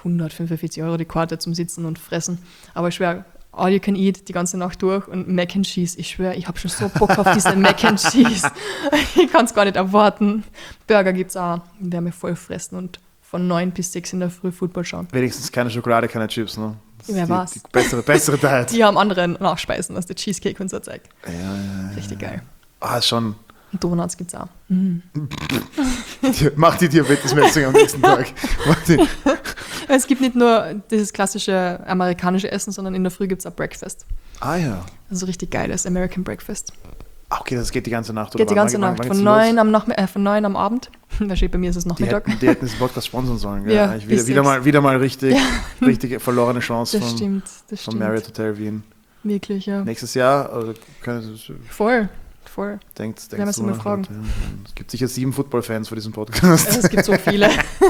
145 € die Karte zum Sitzen und Fressen. Aber ich schwöre, all you can eat die ganze Nacht durch und Mac and Cheese. Ich schwöre, ich habe schon so Bock auf diese Mac and Cheese. Ich kann es gar nicht erwarten. Burger gibt es auch. Wir werden voll fressen und von 9 bis 6 in der Früh Football schauen. Wenigstens keine Schokolade, keine Chips, ne? Wer war's? Die bessere Diet. Die haben andere Nachspeisen als der Cheesecake und so Zeug. Ja. Richtig geil. Ist schon... Donuts gibt's auch. Mach die Diabetes-Messung am nächsten Tag. Es gibt nicht nur dieses klassische amerikanische Essen, sondern in der Früh gibt es auch Breakfast. Ah ja. Also richtig geiles American Breakfast. Okay, das geht die ganze Nacht. Geht die ganze Nacht. Von 9 am Abend. Bei mir ist es Nachmittag. Die hätten diesen Podcast sponsern sollen. Gell? Ja, wieder mal richtig verlorene Chance das von Marriott Hotel Wien. Wirklich, ja. Nächstes Jahr? Voll. Denkt werden wir es immer fragen. Es gibt sicher 7 Football-Fans vor diesem Podcast. Es gibt so viele.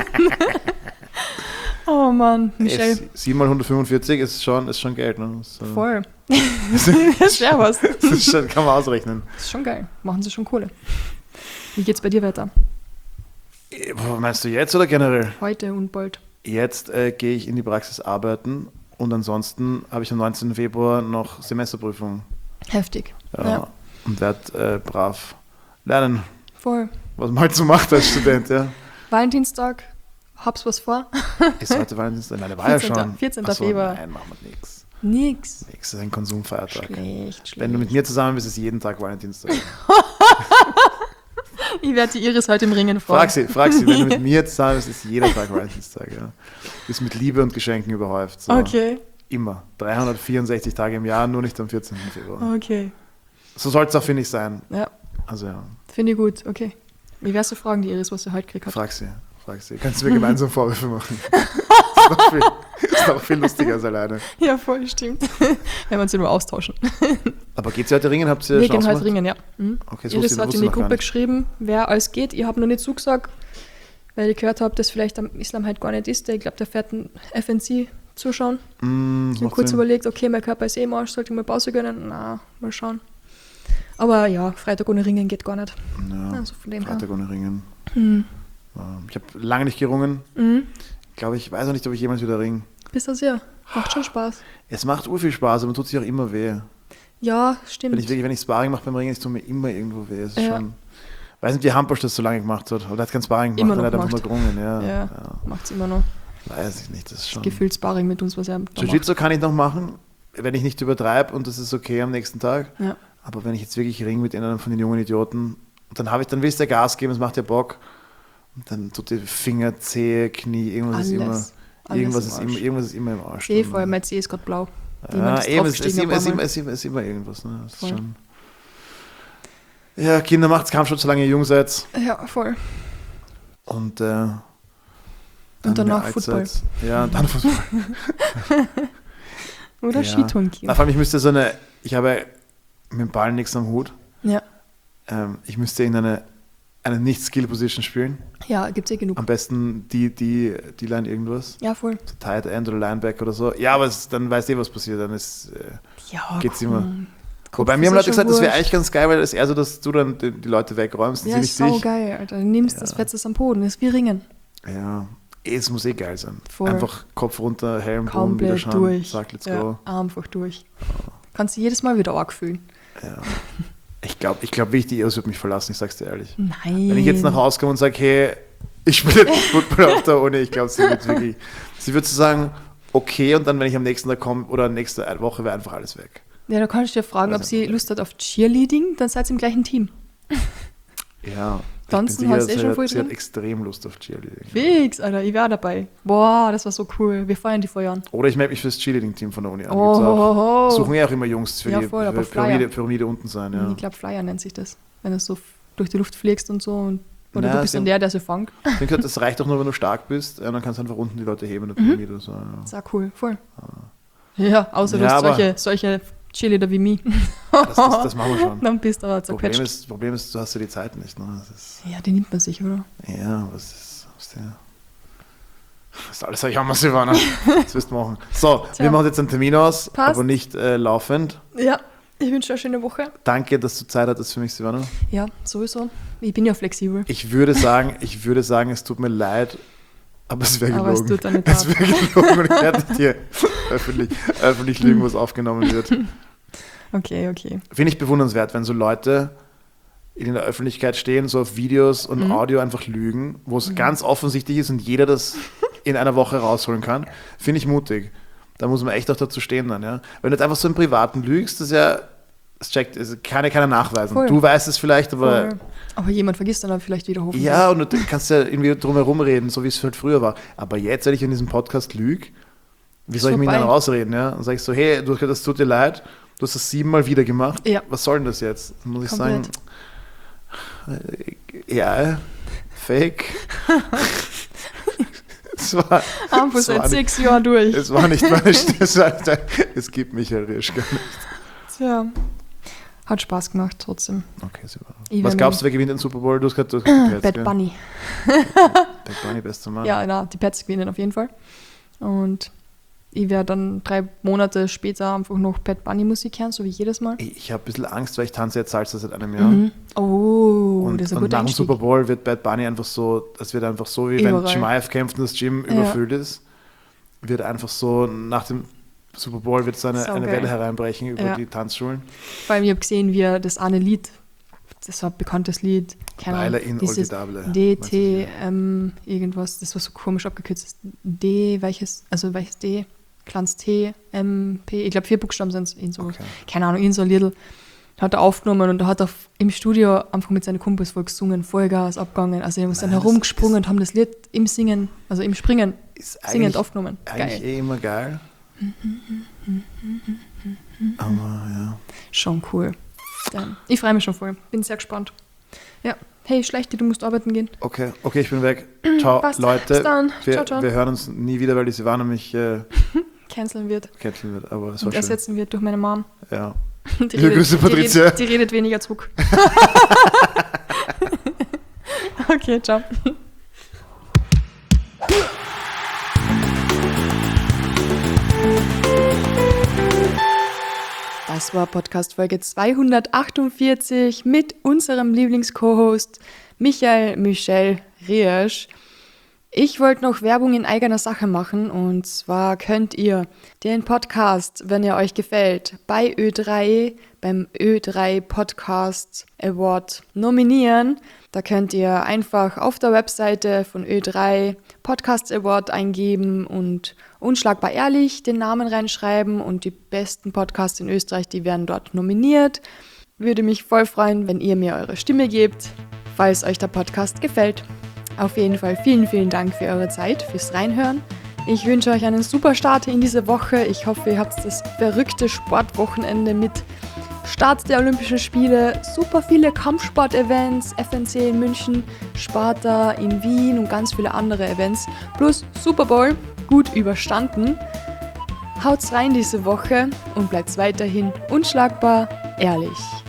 Oh Mann, Michelle. 7 mal 145 ist schon Geld. Ne? Voll. Das ist schwer was. Kann man ausrechnen. Das ist schon geil. Machen sie schon Kohle. Wie geht's bei dir weiter? Meinst du jetzt oder generell? Heute und bald. Jetzt gehe ich in die Praxis arbeiten Und ansonsten habe ich am 19. Februar noch Semesterprüfung. Heftig. Ja. Und werde brav lernen, Voll. was man halt so macht als Student. Ja. Valentinstag, hab's was vor? Ist heute Valentinstag? Nein, der war ja schon. 14. Ach so, Februar. Nein, machen wir nichts. Nix. Nichts, ist ein Konsumfeiertag. Schlecht. Wenn du mit mir zusammen bist, ist jeden Tag Valentinstag. Ich werde die Iris heute im Ringen vor. Frag sie, wenn du mit mir zusammen bist, ist jeder Tag Valentinstag. Ja. Ist mit Liebe und Geschenken überhäuft. So. Okay. Immer. 364 Tage im Jahr, nur nicht am 14. Februar. Okay. So soll es auch, finde ich, sein. Ja, Also ja, finde ich gut. Okay. Wie wärst du fragen, die Iris, was sie heute gekriegt hat? frag sie. Kannst du mir gemeinsam Vorwürfe machen? Ist noch viel lustiger als alleine. Ja, voll, stimmt. Wenn wir uns ja nur austauschen. Aber geht sie heute ringen? Habt ihr Wir schon gehen heute ausgemacht? ringen, ja. Mhm. Okay, das Iris wusste hat ich in die noch gar Gruppe nicht. geschrieben, wer alles geht. Ich habe noch nicht zugesagt, weil ich gehört habe, dass vielleicht am Islam halt gar nicht ist. Ich glaube, der fährt ein FNC zuschauen. Ich habe macht kurz Sinn. überlegt, okay, mein Körper ist im Arsch, sollte ich mal Pause gönnen? Na, mal schauen. Aber ja, Freitag ohne Ringen geht gar nicht. Ja, Also von dem Freitag ohne Ringen. Mhm. Ich habe lange nicht gerungen. Mhm. Ich glaube, ich weiß auch nicht, ob ich jemals wieder ringe. Bist du sehr? Macht schon Spaß. Es macht urviel Spaß, aber man tut sich auch immer weh. Ja, stimmt. Wenn ich Sparring mache beim Ringen, es tut mir immer irgendwo weh. Es ist Ja. schon, weiß nicht, wie Hampelsch das so lange gemacht hat. Aber der hat kein Sparring Immer gemacht, noch der hat einfach nur gemacht. gerungen. Ja. Macht's immer noch. Weiß ich nicht, das ist schon... Gefühlt Sparring mit uns, was er da macht. Jiu-Jitsu kann ich noch machen, wenn ich nicht übertreibe und das ist okay am nächsten Tag. Ja. Aber wenn ich jetzt wirklich ringe mit einem von den jungen Idioten, dann willst du ja Gas geben, es macht ja Bock. Und dann tut die Finger, Zehe, Knie, irgendwas ist immer im Arsch. Vor allem mein Zeh ist gerade blau. Ja, eben, es ist immer irgendwas. Ne? Das ist schon... Ja, Kinder, macht's Kampfsport, solange ihr jung seid. Ja, voll. Und Und danach Football. Ja, und dann Football. Oder Ja. Skitouren gehen. Vor allem, ich habe mit dem Ball nichts am Hut. Ja. Ich müsste in eine Nicht-Skill-Position spielen. Ja, gibt's eh genug. Am besten die Line irgendwas. Ja, voll. So Tight End oder Linebacker oder so. Ja, aber dann weißt du was passiert. Dann Ja, geht's komm. immer. Kopf Wobei mir ist haben ja Leute schon gesagt, das wäre wurscht. eigentlich ganz geil, weil das ist eher so, dass du dann die Leute wegräumst und Ja, sie ist nicht sau dich. geil, Alter. Du nimmst das, fetzt es am Boden. Das ist wie Ringen. Ja, es muss geil sein. Voll. Einfach Kopf runter, Helm, Boden, wieder Komplett schauen. durch. Sag, let's ja, go. einfach durch. Kannst du jedes Mal wieder arg fühlen. Ja. Ich glaube, wie ich die Iris wird mich verlassen, ich sag's dir ehrlich. Nein. Wenn ich jetzt nach Hause komme und sage, hey, ich spiele jetzt Football auf der Uni, ich glaube, sie wird so sagen, okay, und dann, wenn ich am nächsten Tag komme oder nächste Woche, wäre einfach alles weg. Ja, da kannst du dir fragen, ob sie Lust hat auf Cheerleading, dann seid ihr im gleichen Team. Ja. Ansonsten hast du eh schon voll Sie hat drin. extrem Lust auf Cheerleading. Fix, Alter, ich wäre dabei. Boah, das war so cool. Wir feiern die vor Jahren. Oder ich melde mich fürs Cheerleading-Team von der Uni an. Oh, Gibt's auch. ho, ho. Suchen ja auch immer Jungs für Ja, die voll, aber für Flyer. Pyramide unten sein. Ja. Ich glaube, Flyer nennt sich das. Wenn du so durch die Luft fliegst und so. Oder Na, du bist dann der sie fängt. Ich habe gehört, das reicht doch nur, wenn du stark bist. Dann kannst du einfach unten die Leute heben in der Pyramide. So, ja. Sehr cool, voll. Ja, außer du Ja, hast aber- solche Cheerleader wie mich. Das machen wir schon. Dann bist du aber zerquetscht. Problem ist, du hast ja die Zeit nicht. Ne? Das ist, Ja, die nimmt man sich, oder? ja, was ist alles habe ich auch mal Silvana. Das wirst du machen. So, Tja. wir machen jetzt einen Termin aus, Passt. aber nicht laufend. Ja, ich wünsche dir eine schöne Woche. Danke, dass du Zeit hattest für mich, Silvana. Ja, sowieso. Ich bin ja flexibel. Ich würde sagen, es tut mir leid, aber es wäre Aber gelogen. es tut dir nicht Es leid. wäre gelogen und ich werde nicht hier öffentlich lügen, wo es aufgenommen wird. Okay. Finde ich bewundernswert, wenn so Leute in der Öffentlichkeit stehen, so auf Videos und Audio einfach lügen, wo es ganz offensichtlich ist und jeder das in einer Woche rausholen kann. Finde ich mutig. Da muss man echt auch dazu stehen dann, ja. Wenn du jetzt einfach so im Privaten lügst, das checkt, also kann ja keiner nachweisen. Voll. Du weißt es vielleicht, aber Voll. Aber jemand vergisst dann vielleicht wieder hoffentlich. ja, und du kannst ja irgendwie drum herum reden, so wie es halt früher war. Aber jetzt, wenn ich in diesem Podcast lüge, wie soll ich mich vorbei. dann rausreden? Ja? Dann sag ich so, hey, das tut dir leid, du hast das 7-mal wieder gemacht. Ja. Was soll denn das jetzt? Dann muss ich Komplett. sagen, ja, fake. es war Einfach es war seit nicht- 6 Jahren durch. Es war nicht meine Stimme. Es gibt Michael Risch gar nicht. Tja. Hat Spaß gemacht trotzdem. Okay, super. Ich Was werd glaubst du, wer gewinnt den Super Bowl? Du hast gesagt, die Pats, Bad gell? Bunny. Bad Bunny, bester Mann. Ja, na, die Pets gewinnen auf jeden Fall. Und ich werde dann 3 Monate später einfach noch Bad Bunny Musik hören, so wie jedes Mal. Ich habe ein bisschen Angst, weil ich tanze jetzt Salsa seit einem Jahr. Oh, Und, das ist ein und guter nach dem Einstieg. Super Bowl wird Bad Bunny einfach so, das wird einfach so, wie wenn Überall. Chimaev kämpft und das Gym Ja. überfüllt ist, wird einfach so nach dem Super Bowl wird so eine Welle hereinbrechen über die Tanzschulen. Vor allem, ich habe gesehen, wie das eine Lied, das war ein bekanntes Lied, keine Ahnung, dieses DT, irgendwas, das war so komisch abgekürzt. D, welches D, kleines T, M, P, ich glaube 4 Buchstaben sind es, keine Ahnung, so ein Lied. Hat er aufgenommen und da hat er im Studio einfach mit seinen Kumpels voll gesungen, Vollgas abgegangen. Also, die haben dann herumgesprungen und haben das Lied im Singen, also im Springen, singend aufgenommen. Eigentlich immer geil. Aber ja. Schon cool. Dann, ich freue mich schon voll. Bin sehr gespannt. Ja. Hey, Schlechte, du musst arbeiten gehen. Okay, ich bin weg. Ciao, passt. Leute. Bis dann. Wir hören uns nie wieder, weil die Silvana mich canceln wird. Aber es war schön. Ersetzen wird durch meine Mom. Ja. Grüße, Patricia. Die redet weniger zurück. Okay, ciao. Das war Podcast-Folge 248 mit unserem Lieblings-Co-Host Michael Riesch. Ich wollte noch Werbung in eigener Sache machen und zwar könnt ihr den Podcast, wenn er euch gefällt, bei Ö3, beim Ö3 Podcast Award nominieren. Da könnt ihr einfach auf der Webseite von Ö3 Podcast Award eingeben und unschlagbar ehrlich den Namen reinschreiben und die besten Podcasts in Österreich, die werden dort nominiert. Würde mich voll freuen, wenn ihr mir eure Stimme gebt, falls euch der Podcast gefällt. Auf jeden Fall vielen, vielen Dank für eure Zeit, fürs Reinhören. Ich wünsche euch einen super Start in diese Woche. Ich hoffe, ihr habt das verrückte Sportwochenende mit Start der Olympischen Spiele, super viele Kampfsport-Events, FNC in München, Sparta in Wien und ganz viele andere Events, plus Super Bowl gut überstanden. Haut's rein diese Woche und bleibt weiterhin unschlagbar ehrlich.